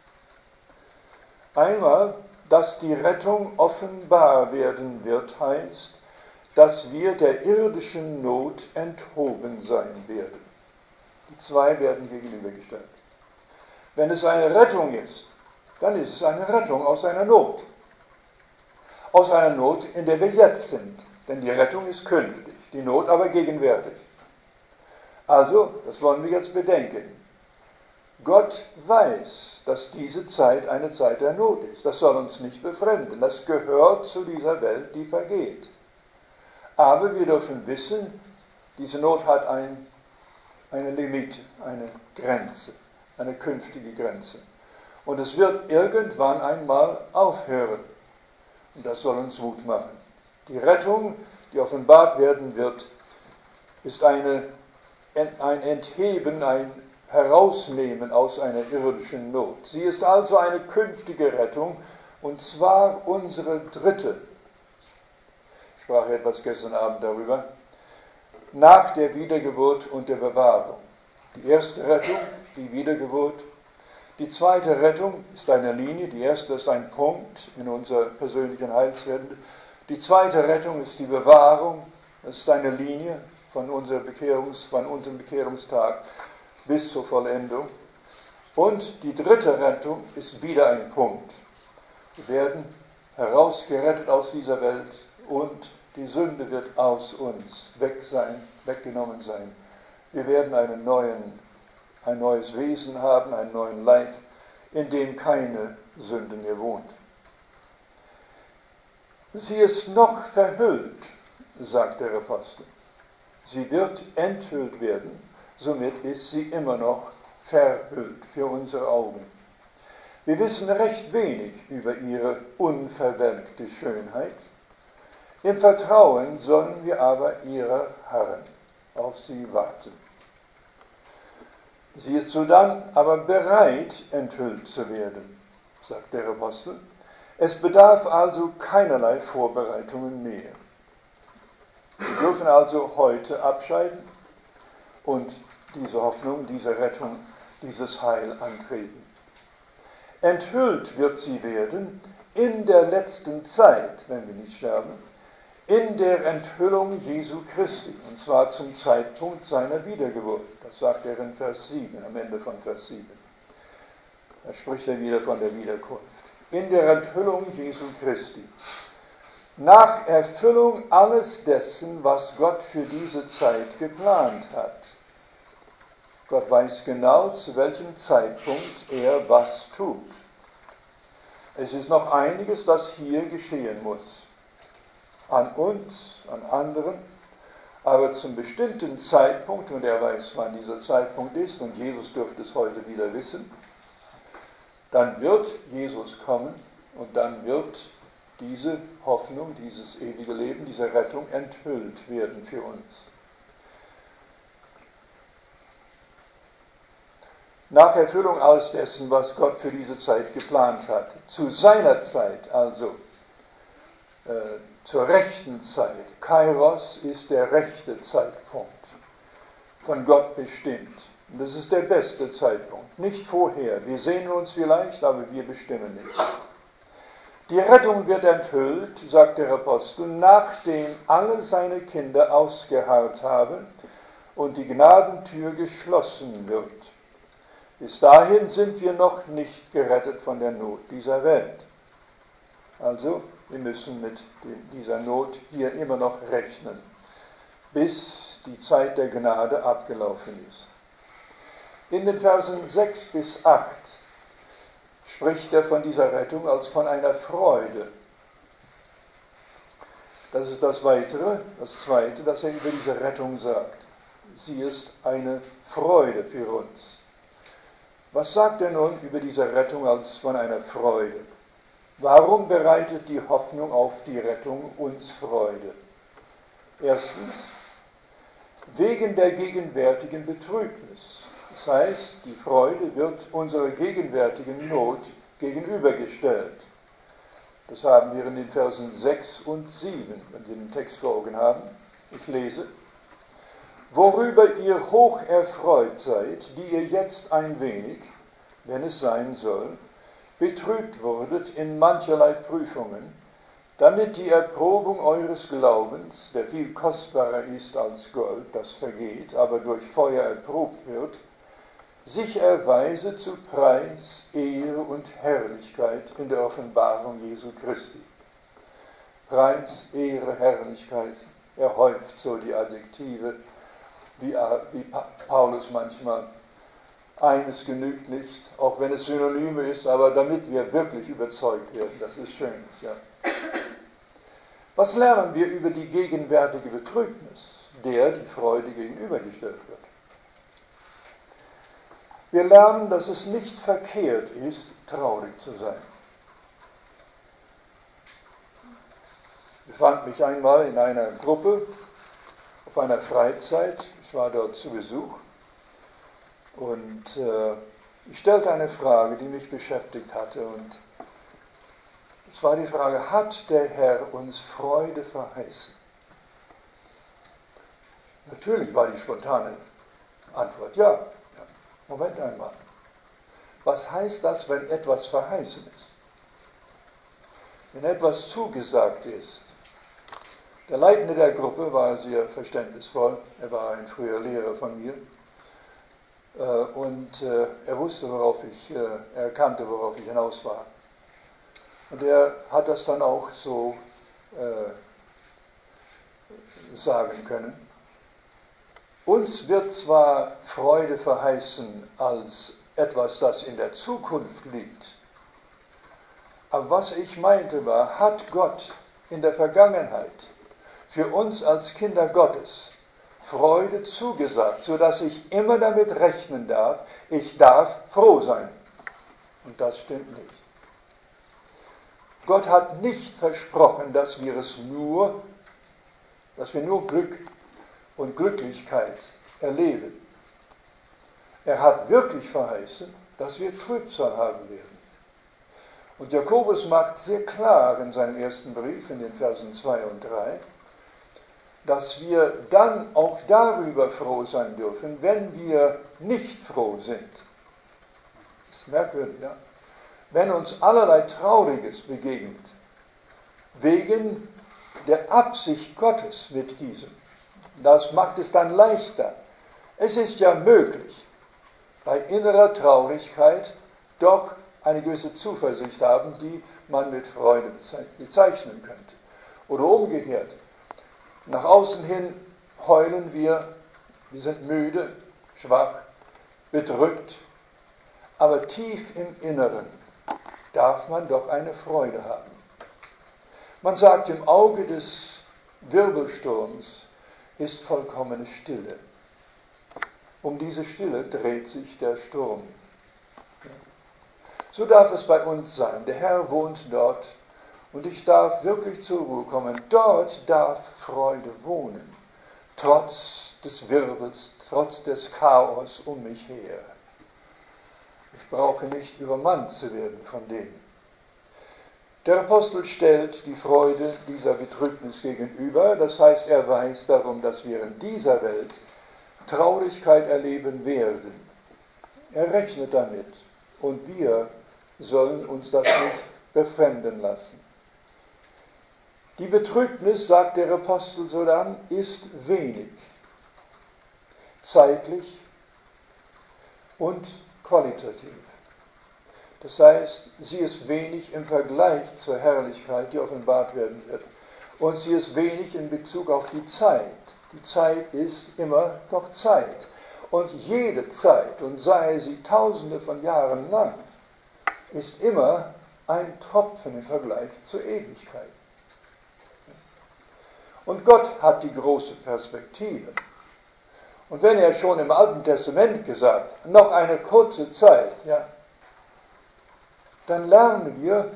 Einmal, dass die Rettung offenbar werden wird, heißt, dass wir der irdischen Not enthoben sein werden. Die zwei werden gegenübergestellt. Wenn es eine Rettung ist, dann ist es eine Rettung aus einer Not. Aus einer Not, in der wir jetzt sind. Denn die Rettung ist künftig, die Not aber gegenwärtig. Also, das wollen wir jetzt bedenken. Gott weiß, dass diese Zeit eine Zeit der Not ist. Das soll uns nicht befremden. Das gehört zu dieser Welt, die vergeht. Aber wir dürfen wissen, diese Not hat eine Limite, eine Grenze, eine künftige Grenze. Und es wird irgendwann einmal aufhören. Und das soll uns Mut machen. Die Rettung, die offenbart werden wird, ist ein Entheben, ein Herausnehmen aus einer irdischen Not. Sie ist also eine künftige Rettung, und zwar unsere dritte. Ich sprach etwas gestern Abend darüber. Nach der Wiedergeburt und der Bewahrung. Die erste Rettung, die Wiedergeburt. Die zweite Rettung ist eine Linie, die erste ist ein Punkt in unserer persönlichen Heilswende. Die zweite Rettung ist die Bewahrung, das ist eine Linie von unserem Bekehrungstag bis zur Vollendung. Und die dritte Rettung ist wieder ein Punkt. Wir werden herausgerettet aus dieser Welt und die Sünde wird aus uns weggenommen sein. Wir werden ein neues Wesen haben, einen neuen Leib, in dem keine Sünde mehr wohnt. Sie ist noch verhüllt, sagt der Apostel. Sie wird enthüllt werden, somit ist sie immer noch verhüllt für unsere Augen. Wir wissen recht wenig über ihre unverwelkte Schönheit. Im Vertrauen sollen wir aber ihrer harren, auf sie warten. Sie ist sodann aber bereit, enthüllt zu werden, sagt der Apostel. Es bedarf also keinerlei Vorbereitungen mehr. Wir dürfen also heute abscheiden und diese Hoffnung, diese Rettung, dieses Heil antreten. Enthüllt wird sie werden in der letzten Zeit, wenn wir nicht sterben, in der Enthüllung Jesu Christi, und zwar zum Zeitpunkt seiner Wiedergeburt. Das sagt er in Vers 7, am Ende von Vers 7. Da spricht er wieder von der Wiederkunft. In der Enthüllung Jesu Christi. Nach Erfüllung alles dessen, was Gott für diese Zeit geplant hat. Gott weiß genau, zu welchem Zeitpunkt er was tut. Es ist noch einiges, das hier geschehen muss. An uns, an anderen, aber zum bestimmten Zeitpunkt, und er weiß, wann dieser Zeitpunkt ist, und Jesus dürfte es heute wieder wissen, dann wird Jesus kommen und dann wird diese Hoffnung, dieses ewige Leben, diese Rettung enthüllt werden für uns. Nach Erfüllung alles dessen, was Gott für diese Zeit geplant hat. Zu seiner Zeit, also zur rechten Zeit. Kairos ist der rechte Zeitpunkt, von Gott bestimmt. Und das ist der beste Zeitpunkt, nicht vorher. Wir sehnen uns vielleicht, aber wir bestimmen nicht. Die Rettung wird enthüllt, sagt der Apostel, nachdem alle seine Kinder ausgeharrt haben und die Gnadentür geschlossen wird. Bis dahin sind wir noch nicht gerettet von der Not dieser Welt. Also, wir müssen mit dieser Not hier immer noch rechnen, bis die Zeit der Gnade abgelaufen ist. In den Versen 6 bis 8 spricht er von dieser Rettung als von einer Freude. Das ist das Zweite, das er über diese Rettung sagt. Sie ist eine Freude für uns. Was sagt er nun über diese Rettung als von einer Freude? Warum bereitet die Hoffnung auf die Rettung uns Freude? Erstens, wegen der gegenwärtigen Betrübnis. Das heißt, die Freude wird unserer gegenwärtigen Not gegenübergestellt. Das haben wir in den Versen 6 und 7, wenn Sie den Text vor Augen haben. Ich lese: Worüber ihr hoch erfreut seid, die ihr jetzt ein wenig, wenn es sein soll, betrübt wurdet in mancherlei Prüfungen, damit die Erprobung eures Glaubens, der viel kostbarer ist als Gold, das vergeht, aber durch Feuer erprobt wird, sich erweise zu Preis, Ehre und Herrlichkeit in der Offenbarung Jesu Christi. Preis, Ehre, Herrlichkeit, er häuft so die Adjektive, wie Paulus manchmal. Eines genügt nicht, auch wenn es Synonyme ist, aber damit wir wirklich überzeugt werden, das ist schön. Ja. Was lernen wir über die gegenwärtige Betrübnis, der die Freude gegenübergestellt wird? Wir lernen, dass es nicht verkehrt ist, traurig zu sein. Ich befand mich einmal in einer Gruppe auf einer Freizeit, ich war dort zu Besuch und ich stellte eine Frage, die mich beschäftigt hatte, und es war die Frage: Hat der Herr uns Freude verheißen? Natürlich war die spontane Antwort ja. Moment einmal. Was heißt das, wenn etwas verheißen ist? Wenn etwas zugesagt ist? Der Leitende der Gruppe war sehr verständnisvoll. Er war ein früher Lehrer von mir. Und er wusste, er erkannte, worauf ich hinaus war. Und er hat das dann auch so sagen können. Uns wird zwar Freude verheißen als etwas, das in der Zukunft liegt, aber was ich meinte war, hat Gott in der Vergangenheit für uns als Kinder Gottes Freude zugesagt, sodass ich immer damit rechnen darf, ich darf froh sein. Und das stimmt nicht. Gott hat nicht versprochen, dass wir nur Glück und Glücklichkeit erleben. Er hat wirklich verheißen, dass wir Trübsal haben werden. Und Jakobus macht sehr klar in seinem ersten Brief, in den Versen 2 und 3, dass wir dann auch darüber froh sein dürfen, wenn wir nicht froh sind. Das ist merkwürdig, ja? Wenn uns allerlei Trauriges begegnet, wegen der Absicht Gottes mit diesem. Das macht es dann leichter. Es ist ja möglich, bei innerer Traurigkeit doch eine gewisse Zuversicht haben, die man mit Freude bezeichnen könnte. Oder umgekehrt. Nach außen hin heulen wir sind müde, schwach, bedrückt, aber tief im Inneren darf man doch eine Freude haben. Man sagt, im Auge des Wirbelsturms ist vollkommene Stille. Um diese Stille dreht sich der Sturm. So darf es bei uns sein. Der Herr wohnt dort und ich darf wirklich zur Ruhe kommen. Dort darf Freude wohnen, trotz des Wirbels, trotz des Chaos um mich her. Ich brauche nicht übermannt zu werden von dem. Der Apostel stellt die Freude dieser Betrübnis gegenüber. Das heißt, er weiß darum, dass wir in dieser Welt Traurigkeit erleben werden. Er rechnet damit. Und wir sollen uns das nicht befremden lassen. Die Betrübnis, sagt der Apostel sodann, ist wenig. Zeitlich und qualitativ. Das heißt, sie ist wenig im Vergleich zur Herrlichkeit, die offenbart werden wird. Und sie ist wenig in Bezug auf die Zeit. Die Zeit ist immer noch Zeit. Und jede Zeit, und sei sie tausende von Jahren lang, ist immer ein Tropfen im Vergleich zur Ewigkeit. Und Gott hat die große Perspektive. Und wenn er schon im Alten Testament gesagt, noch eine kurze Zeit, ja, dann lernen wir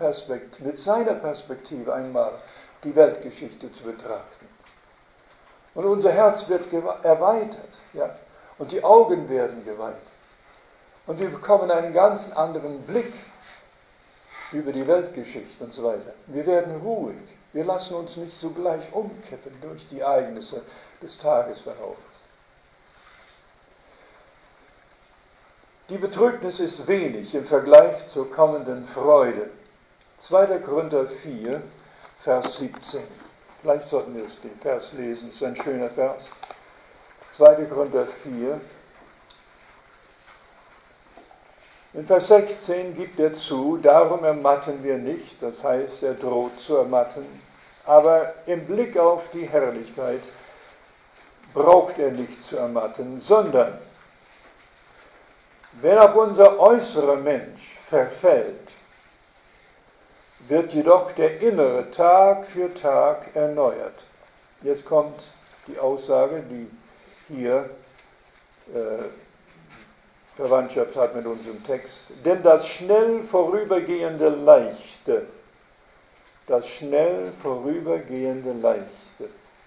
mit seiner Perspektive einmal die Weltgeschichte zu betrachten. Und unser Herz wird erweitert, ja? Und die Augen werden geweiht. Und wir bekommen einen ganz anderen Blick über die Weltgeschichte und so weiter. Wir werden ruhig. Wir lassen uns nicht sogleich umkippen durch die Ereignisse des Tagesverlaufs. Die Betrübnis ist wenig im Vergleich zur kommenden Freude. 2. Korinther 4, Vers 17. Vielleicht sollten wir den Vers lesen, das ist ein schöner Vers. 2. Korinther 4. In Vers 16 gibt er zu, darum ermatten wir nicht, das heißt, er droht zu ermatten, aber im Blick auf die Herrlichkeit braucht er nicht zu ermatten, sondern wenn auch unser äußerer Mensch verfällt, wird jedoch der innere Tag für Tag erneuert. Jetzt kommt die Aussage, die hier Verwandtschaft hat mit unserem Text. Denn das schnell vorübergehende Leichte, das schnell vorübergehende Leichte.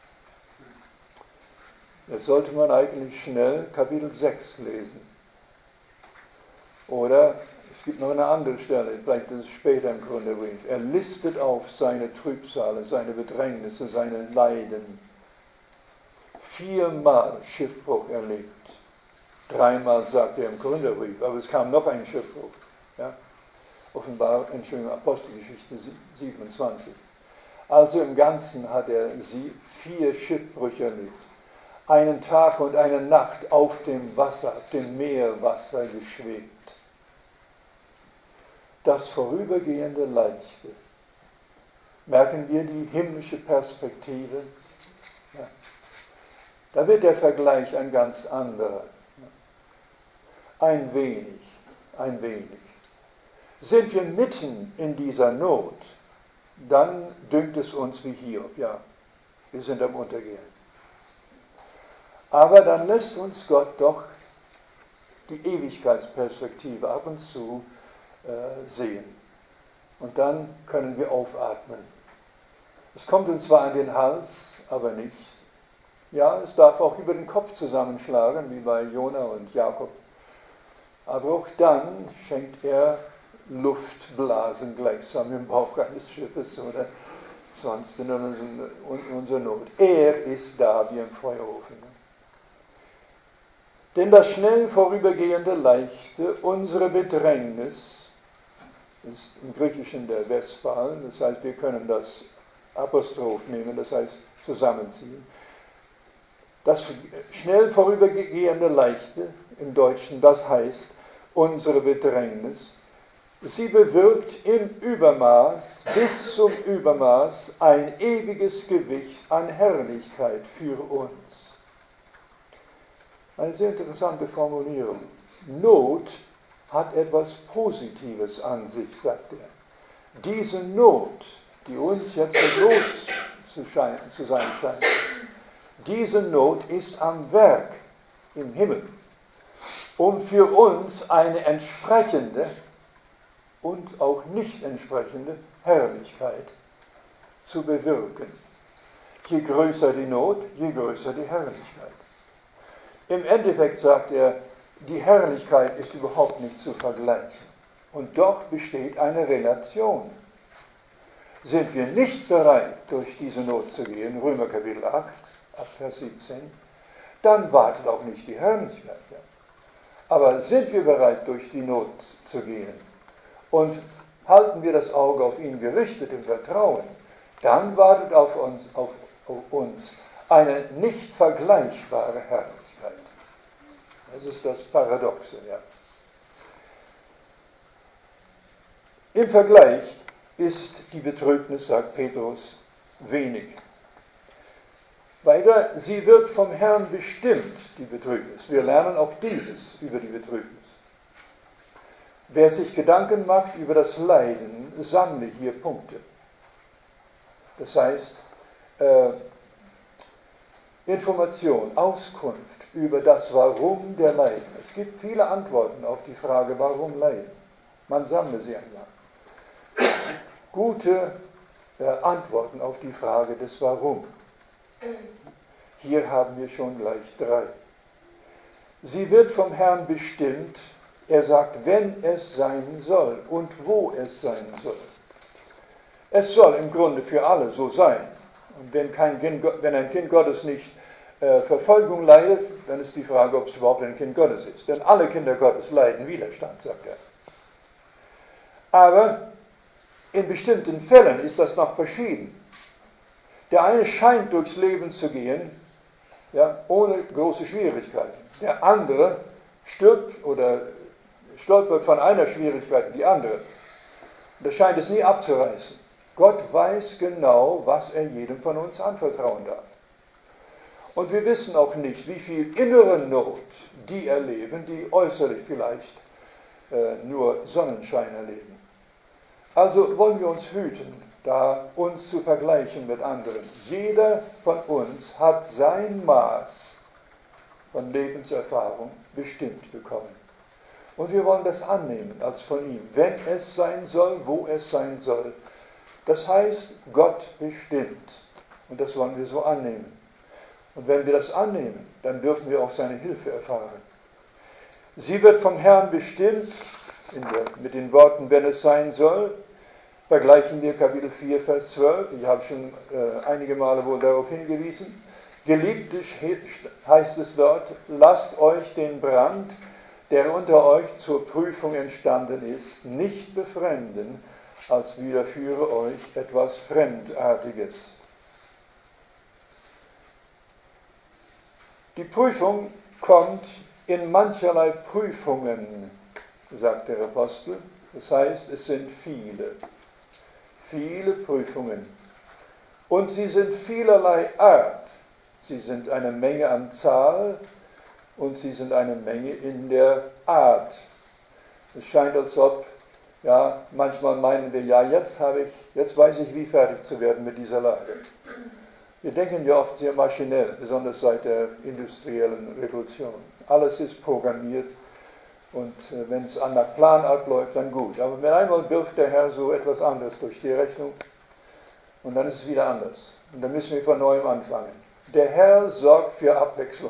Jetzt sollte man eigentlich schnell Kapitel 6 lesen. Oder es gibt noch eine andere Stelle, vielleicht ist es später im Korintherbrief. Er listet auf seine Trübsale, seine Bedrängnisse, seine Leiden. 4-mal Schiffbruch erlebt. 3-mal sagt er im Korintherbrief, aber es kam noch ein Schiffbruch. Ja? Apostelgeschichte 27. Also im Ganzen hat er 4 Schiffbrüche erlebt. Einen Tag und eine Nacht auf dem Wasser, auf dem Meerwasser geschwebt. Das vorübergehende Leichte. Merken wir die himmlische Perspektive? Ja. Da wird der Vergleich ein ganz anderer. Ein wenig. Sind wir mitten in dieser Not, dann dünkt es uns wie Hiob, ja, wir sind am Untergehen. Aber dann lässt uns Gott doch die Ewigkeitsperspektive ab und zu sehen. Und dann können wir aufatmen. Es kommt uns zwar an den Hals, aber nicht. Ja, es darf auch über den Kopf zusammenschlagen, wie bei Jona und Jakob. Aber auch dann schenkt er Luftblasen gleichsam im Bauch eines Schiffes oder sonst in unserer Not. Er ist da wie im Feuerofen. Denn das schnell vorübergehende Leichte, unsere Bedrängnis, ist im Griechischen der Westphal, das heißt, wir können das Apostroph nehmen, das heißt zusammenziehen. Das schnell vorübergehende Leichte im Deutschen, das heißt unsere Bedrängnis, sie bewirkt im Übermaß, bis zum Übermaß, ein ewiges Gewicht an Herrlichkeit für uns. Eine sehr interessante Formulierung. Not hat etwas Positives an sich, sagt er. Diese Not, die uns jetzt so los zu sein scheint, diese Not ist am Werk im Himmel, um für uns eine entsprechende und auch nicht entsprechende Herrlichkeit zu bewirken. Je größer die Not, je größer die Herrlichkeit. Im Endeffekt sagt er, die Herrlichkeit ist überhaupt nicht zu vergleichen. Und doch besteht eine Relation. Sind wir nicht bereit, durch diese Not zu gehen, Römer Kapitel 8, ab Vers 17, dann wartet auch nicht die Herrlichkeit. Ja. Aber sind wir bereit, durch die Not zu gehen und halten wir das Auge auf ihn gerichtet im Vertrauen, dann wartet auf uns eine nicht vergleichbare Herrlichkeit. Das ist das Paradoxe. Ja. Im Vergleich ist die Betrübnis, sagt Petrus, wenig. Weiter, sie wird vom Herrn bestimmt, die Betrübnis. Wir lernen auch dieses über die Betrübnis. Wer sich Gedanken macht über das Leiden, sammle hier Punkte. Das heißt, Information, Auskunft über das Warum der Leiden. Es gibt viele Antworten auf die Frage, warum Leiden. Man sammle sie einmal. Gute Antworten auf die Frage des Warum. Hier haben wir schon gleich 3. Sie wird vom Herrn bestimmt. Er sagt, wenn es sein soll und wo es sein soll. Es soll im Grunde für alle so sein. Und wenn ein Kind Gottes nicht Verfolgung leidet, dann ist die Frage, ob es überhaupt ein Kind Gottes ist. Denn alle Kinder Gottes leiden Widerstand, sagt er. Aber in bestimmten Fällen ist das noch verschieden. Der eine scheint durchs Leben zu gehen, ja, ohne große Schwierigkeiten. Der andere stirbt oder stolpert von einer Schwierigkeit in die andere. Das scheint es nie abzureißen. Gott weiß genau, was er jedem von uns anvertrauen darf. Und wir wissen auch nicht, wie viel innere Not die erleben, die äußerlich vielleicht nur Sonnenschein erleben. Also wollen wir uns hüten, da uns zu vergleichen mit anderen. Jeder von uns hat sein Maß von Lebenserfahrung bestimmt bekommen. Und wir wollen das annehmen als von ihm, wenn es sein soll, wo es sein soll. Das heißt, Gott bestimmt. Und das wollen wir so annehmen. Und wenn wir das annehmen, dann dürfen wir auch seine Hilfe erfahren. Sie wird vom Herrn bestimmt, mit den Worten, wenn es sein soll. Vergleichen wir Kapitel 4, Vers 12. Ich habe schon einige Male wohl darauf hingewiesen. Geliebte, heißt es dort, lasst euch den Brand, der unter euch zur Prüfung entstanden ist, nicht befremden, als widerführe euch etwas Fremdartiges. Die Prüfung kommt in mancherlei Prüfungen, sagt der Apostel. Das heißt, es sind viele Prüfungen. Und sie sind vielerlei Art. Sie sind eine Menge an Zahl und sie sind eine Menge in der Art. Es scheint, als ob, ja, manchmal meinen wir, ja, jetzt weiß ich, wie fertig zu werden mit dieser Lage. Wir denken ja oft sehr maschinell, besonders seit der industriellen Revolution. Alles ist programmiert und wenn es nach Plan abläuft, dann gut. Aber einmal wirft der Herr so etwas anderes durch die Rechnung und dann ist es wieder anders. Und dann müssen wir von neuem anfangen. Der Herr sorgt für Abwechslung.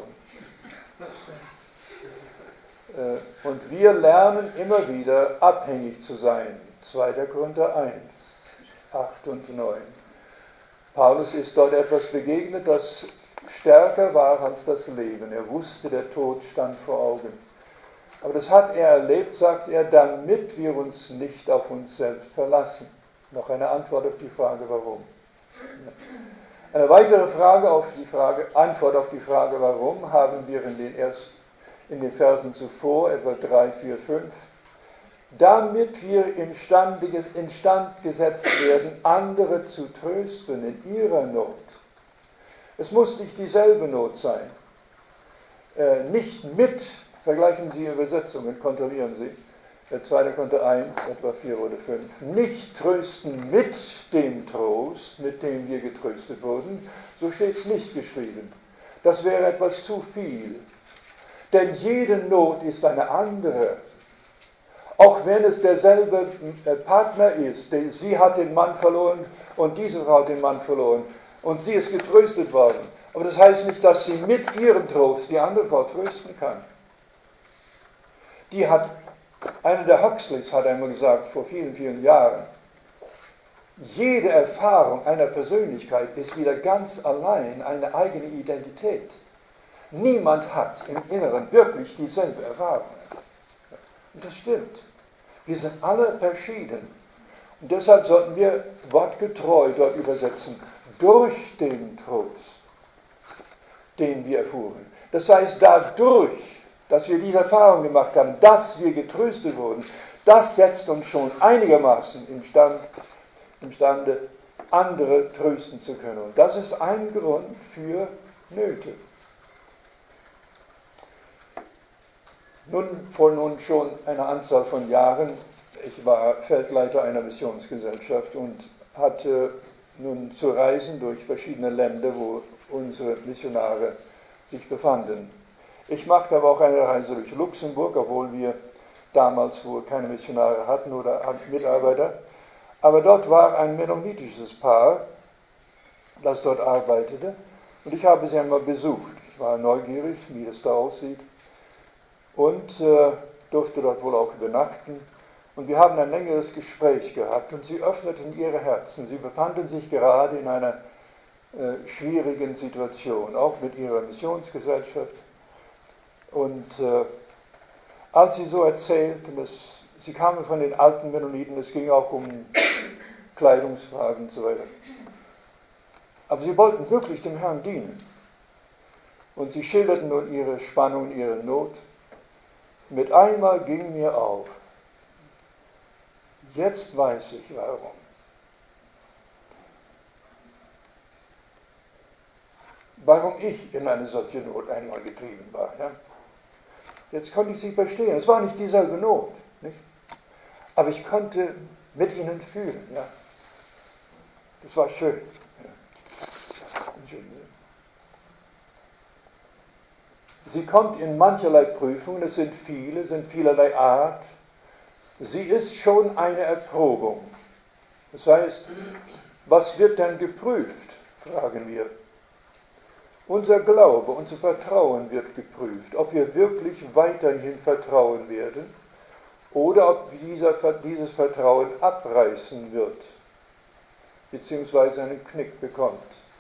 Und wir lernen immer wieder abhängig zu sein. 2. Korinther 1, 8 und 9. Paulus ist dort etwas begegnet, das stärker war als das Leben. Er wusste, der Tod stand vor Augen. Aber das hat er erlebt, sagt er, damit wir uns nicht auf uns selbst verlassen. Noch eine Antwort auf die Frage, warum. Eine weitere Antwort auf die Frage, warum, haben wir in den Versen zuvor, etwa 3, 4, 5. Damit wir instand gesetzt werden, andere zu trösten in ihrer Not. Es muss nicht dieselbe Not sein. Nicht mit, vergleichen Sie Übersetzungen, kontrollieren Sie. 2. Korinther 1, etwa 4 oder 5. Nicht trösten mit dem Trost, mit dem wir getröstet wurden, so steht es nicht geschrieben. Das wäre etwas zu viel. Denn jede Not ist eine andere. Auch wenn es derselbe Partner ist, sie hat den Mann verloren und diese Frau hat den Mann verloren und sie ist getröstet worden. Aber das heißt nicht, dass sie mit ihrem Trost die andere Frau trösten kann. Einer der Huxleys hat einmal gesagt, vor vielen, vielen Jahren, jede Erfahrung einer Persönlichkeit ist wieder ganz allein eine eigene Identität. Niemand hat im Inneren wirklich dieselbe Erfahrung. Und das stimmt. Wir sind alle verschieden. Und deshalb sollten wir wortgetreu dort übersetzen, durch den Trost, den wir erfuhren. Das heißt, dadurch, dass wir diese Erfahrung gemacht haben, dass wir getröstet wurden, das setzt uns schon einigermaßen imstande, andere trösten zu können. Und das ist ein Grund für Nöte. Vor schon einer Anzahl von Jahren, ich war Feldleiter einer Missionsgesellschaft und hatte nun zu reisen durch verschiedene Länder, wo unsere Missionare sich befanden. Ich machte aber auch eine Reise durch Luxemburg, obwohl wir damals wohl keine Missionare hatten oder Mitarbeiter. Aber dort war ein mennonitisches Paar, das dort arbeitete. Und ich habe sie einmal besucht. Ich war neugierig, wie es da aussieht. Und durfte dort wohl auch übernachten. Und wir haben ein längeres Gespräch gehabt und sie öffneten ihre Herzen. Sie befanden sich gerade in einer schwierigen Situation, auch mit ihrer Missionsgesellschaft. Und als sie so erzählten, sie kamen von den alten Mennoniten, es ging auch um Kleidungsfragen und so weiter. Aber sie wollten wirklich dem Herrn dienen. Und sie schilderten nun ihre Spannung, ihre Not. Mit einmal ging mir auf, jetzt weiß ich warum. Warum ich in eine solche Not einmal getrieben war. Ja? Jetzt konnte ich sie verstehen. Es war nicht dieselbe Not, nicht? Aber ich konnte mit ihnen fühlen. Ja? Das war schön. Ja. Sie kommt in mancherlei Prüfungen, es sind viele, sind vielerlei Art. Sie ist schon eine Erprobung. Das heißt, was wird denn geprüft, fragen wir. Unser Glaube, unser Vertrauen wird geprüft, ob wir wirklich weiterhin vertrauen werden oder ob dieses Vertrauen abreißen wird, beziehungsweise einen Knick bekommt.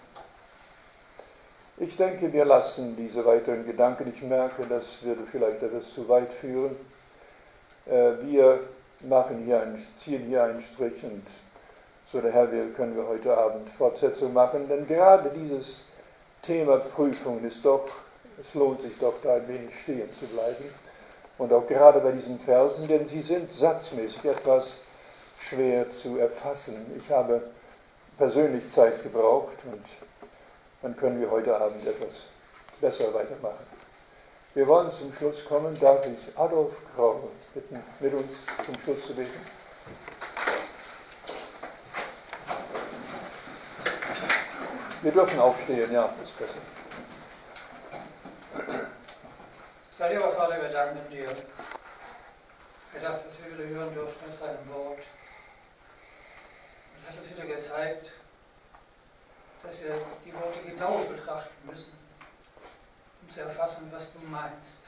Ich denke, wir lassen diese weiteren Gedanken. Ich merke, das würde vielleicht etwas zu weit führen. Wir ziehen hier einen Strich und so der Herr will, können wir heute Abend Fortsetzung machen, denn gerade dieses Thema Prüfung ist doch, es lohnt sich doch, da ein wenig stehen zu bleiben. Und auch gerade bei diesen Versen, denn sie sind satzmäßig etwas schwer zu erfassen. Ich habe persönlich Zeit gebraucht und dann können wir heute Abend etwas besser weitermachen. Wir wollen zum Schluss kommen. Darf ich Adolf Grau bitten, mit uns zum Schluss zu beten? Wir dürfen aufstehen, ja, das ist besser. Ja, lieber Vater, wir danken dir für das, was wir wieder hören durften aus deinem Wort. Du hast uns wieder gezeigt, dass wir die Worte genau betrachten müssen, um zu erfassen, was du meinst.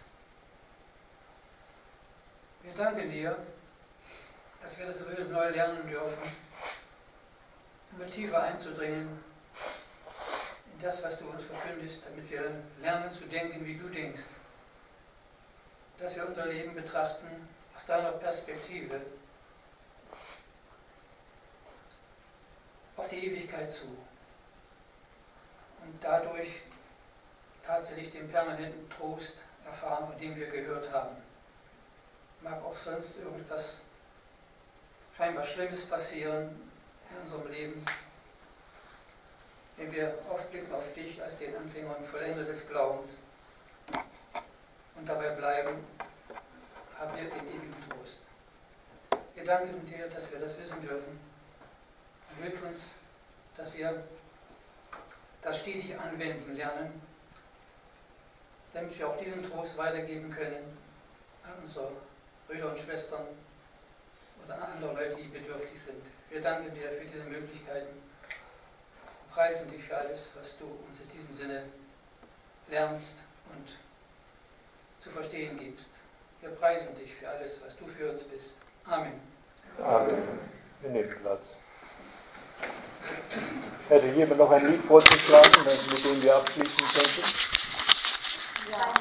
Wir danken dir, dass wir das wieder neu lernen dürfen, um tiefer einzudringen in das, was du uns verkündest, damit wir lernen zu denken, wie du denkst. Dass wir unser Leben betrachten aus deiner Perspektive auf die Ewigkeit zu und dadurch tatsächlich den permanenten Trost erfahren, von dem wir gehört haben. Mag auch sonst irgendwas scheinbar Schlimmes passieren in unserem Leben, wenn wir aufblicken auf dich als den Anfänger und Vollender des Glaubens und dabei bleiben, haben wir den ewigen Trost. Wir danken dir, dass wir das wissen dürfen. Und hilf uns, dass wir das stetig anwenden lernen, damit wir auch diesen Trost weitergeben können an unsere Brüder und Schwestern oder an andere Leute, die bedürftig sind. Wir danken dir für diese Möglichkeiten und preisen dich für alles, was du uns in diesem Sinne lernst und zu verstehen gibst. Wir preisen dich für alles, was du für uns bist. Amen. Amen. Wir nehmen Platz. Hätte jemand noch ein Lied vorzuschlagen, mit dem wir abschließen könnten? Ja.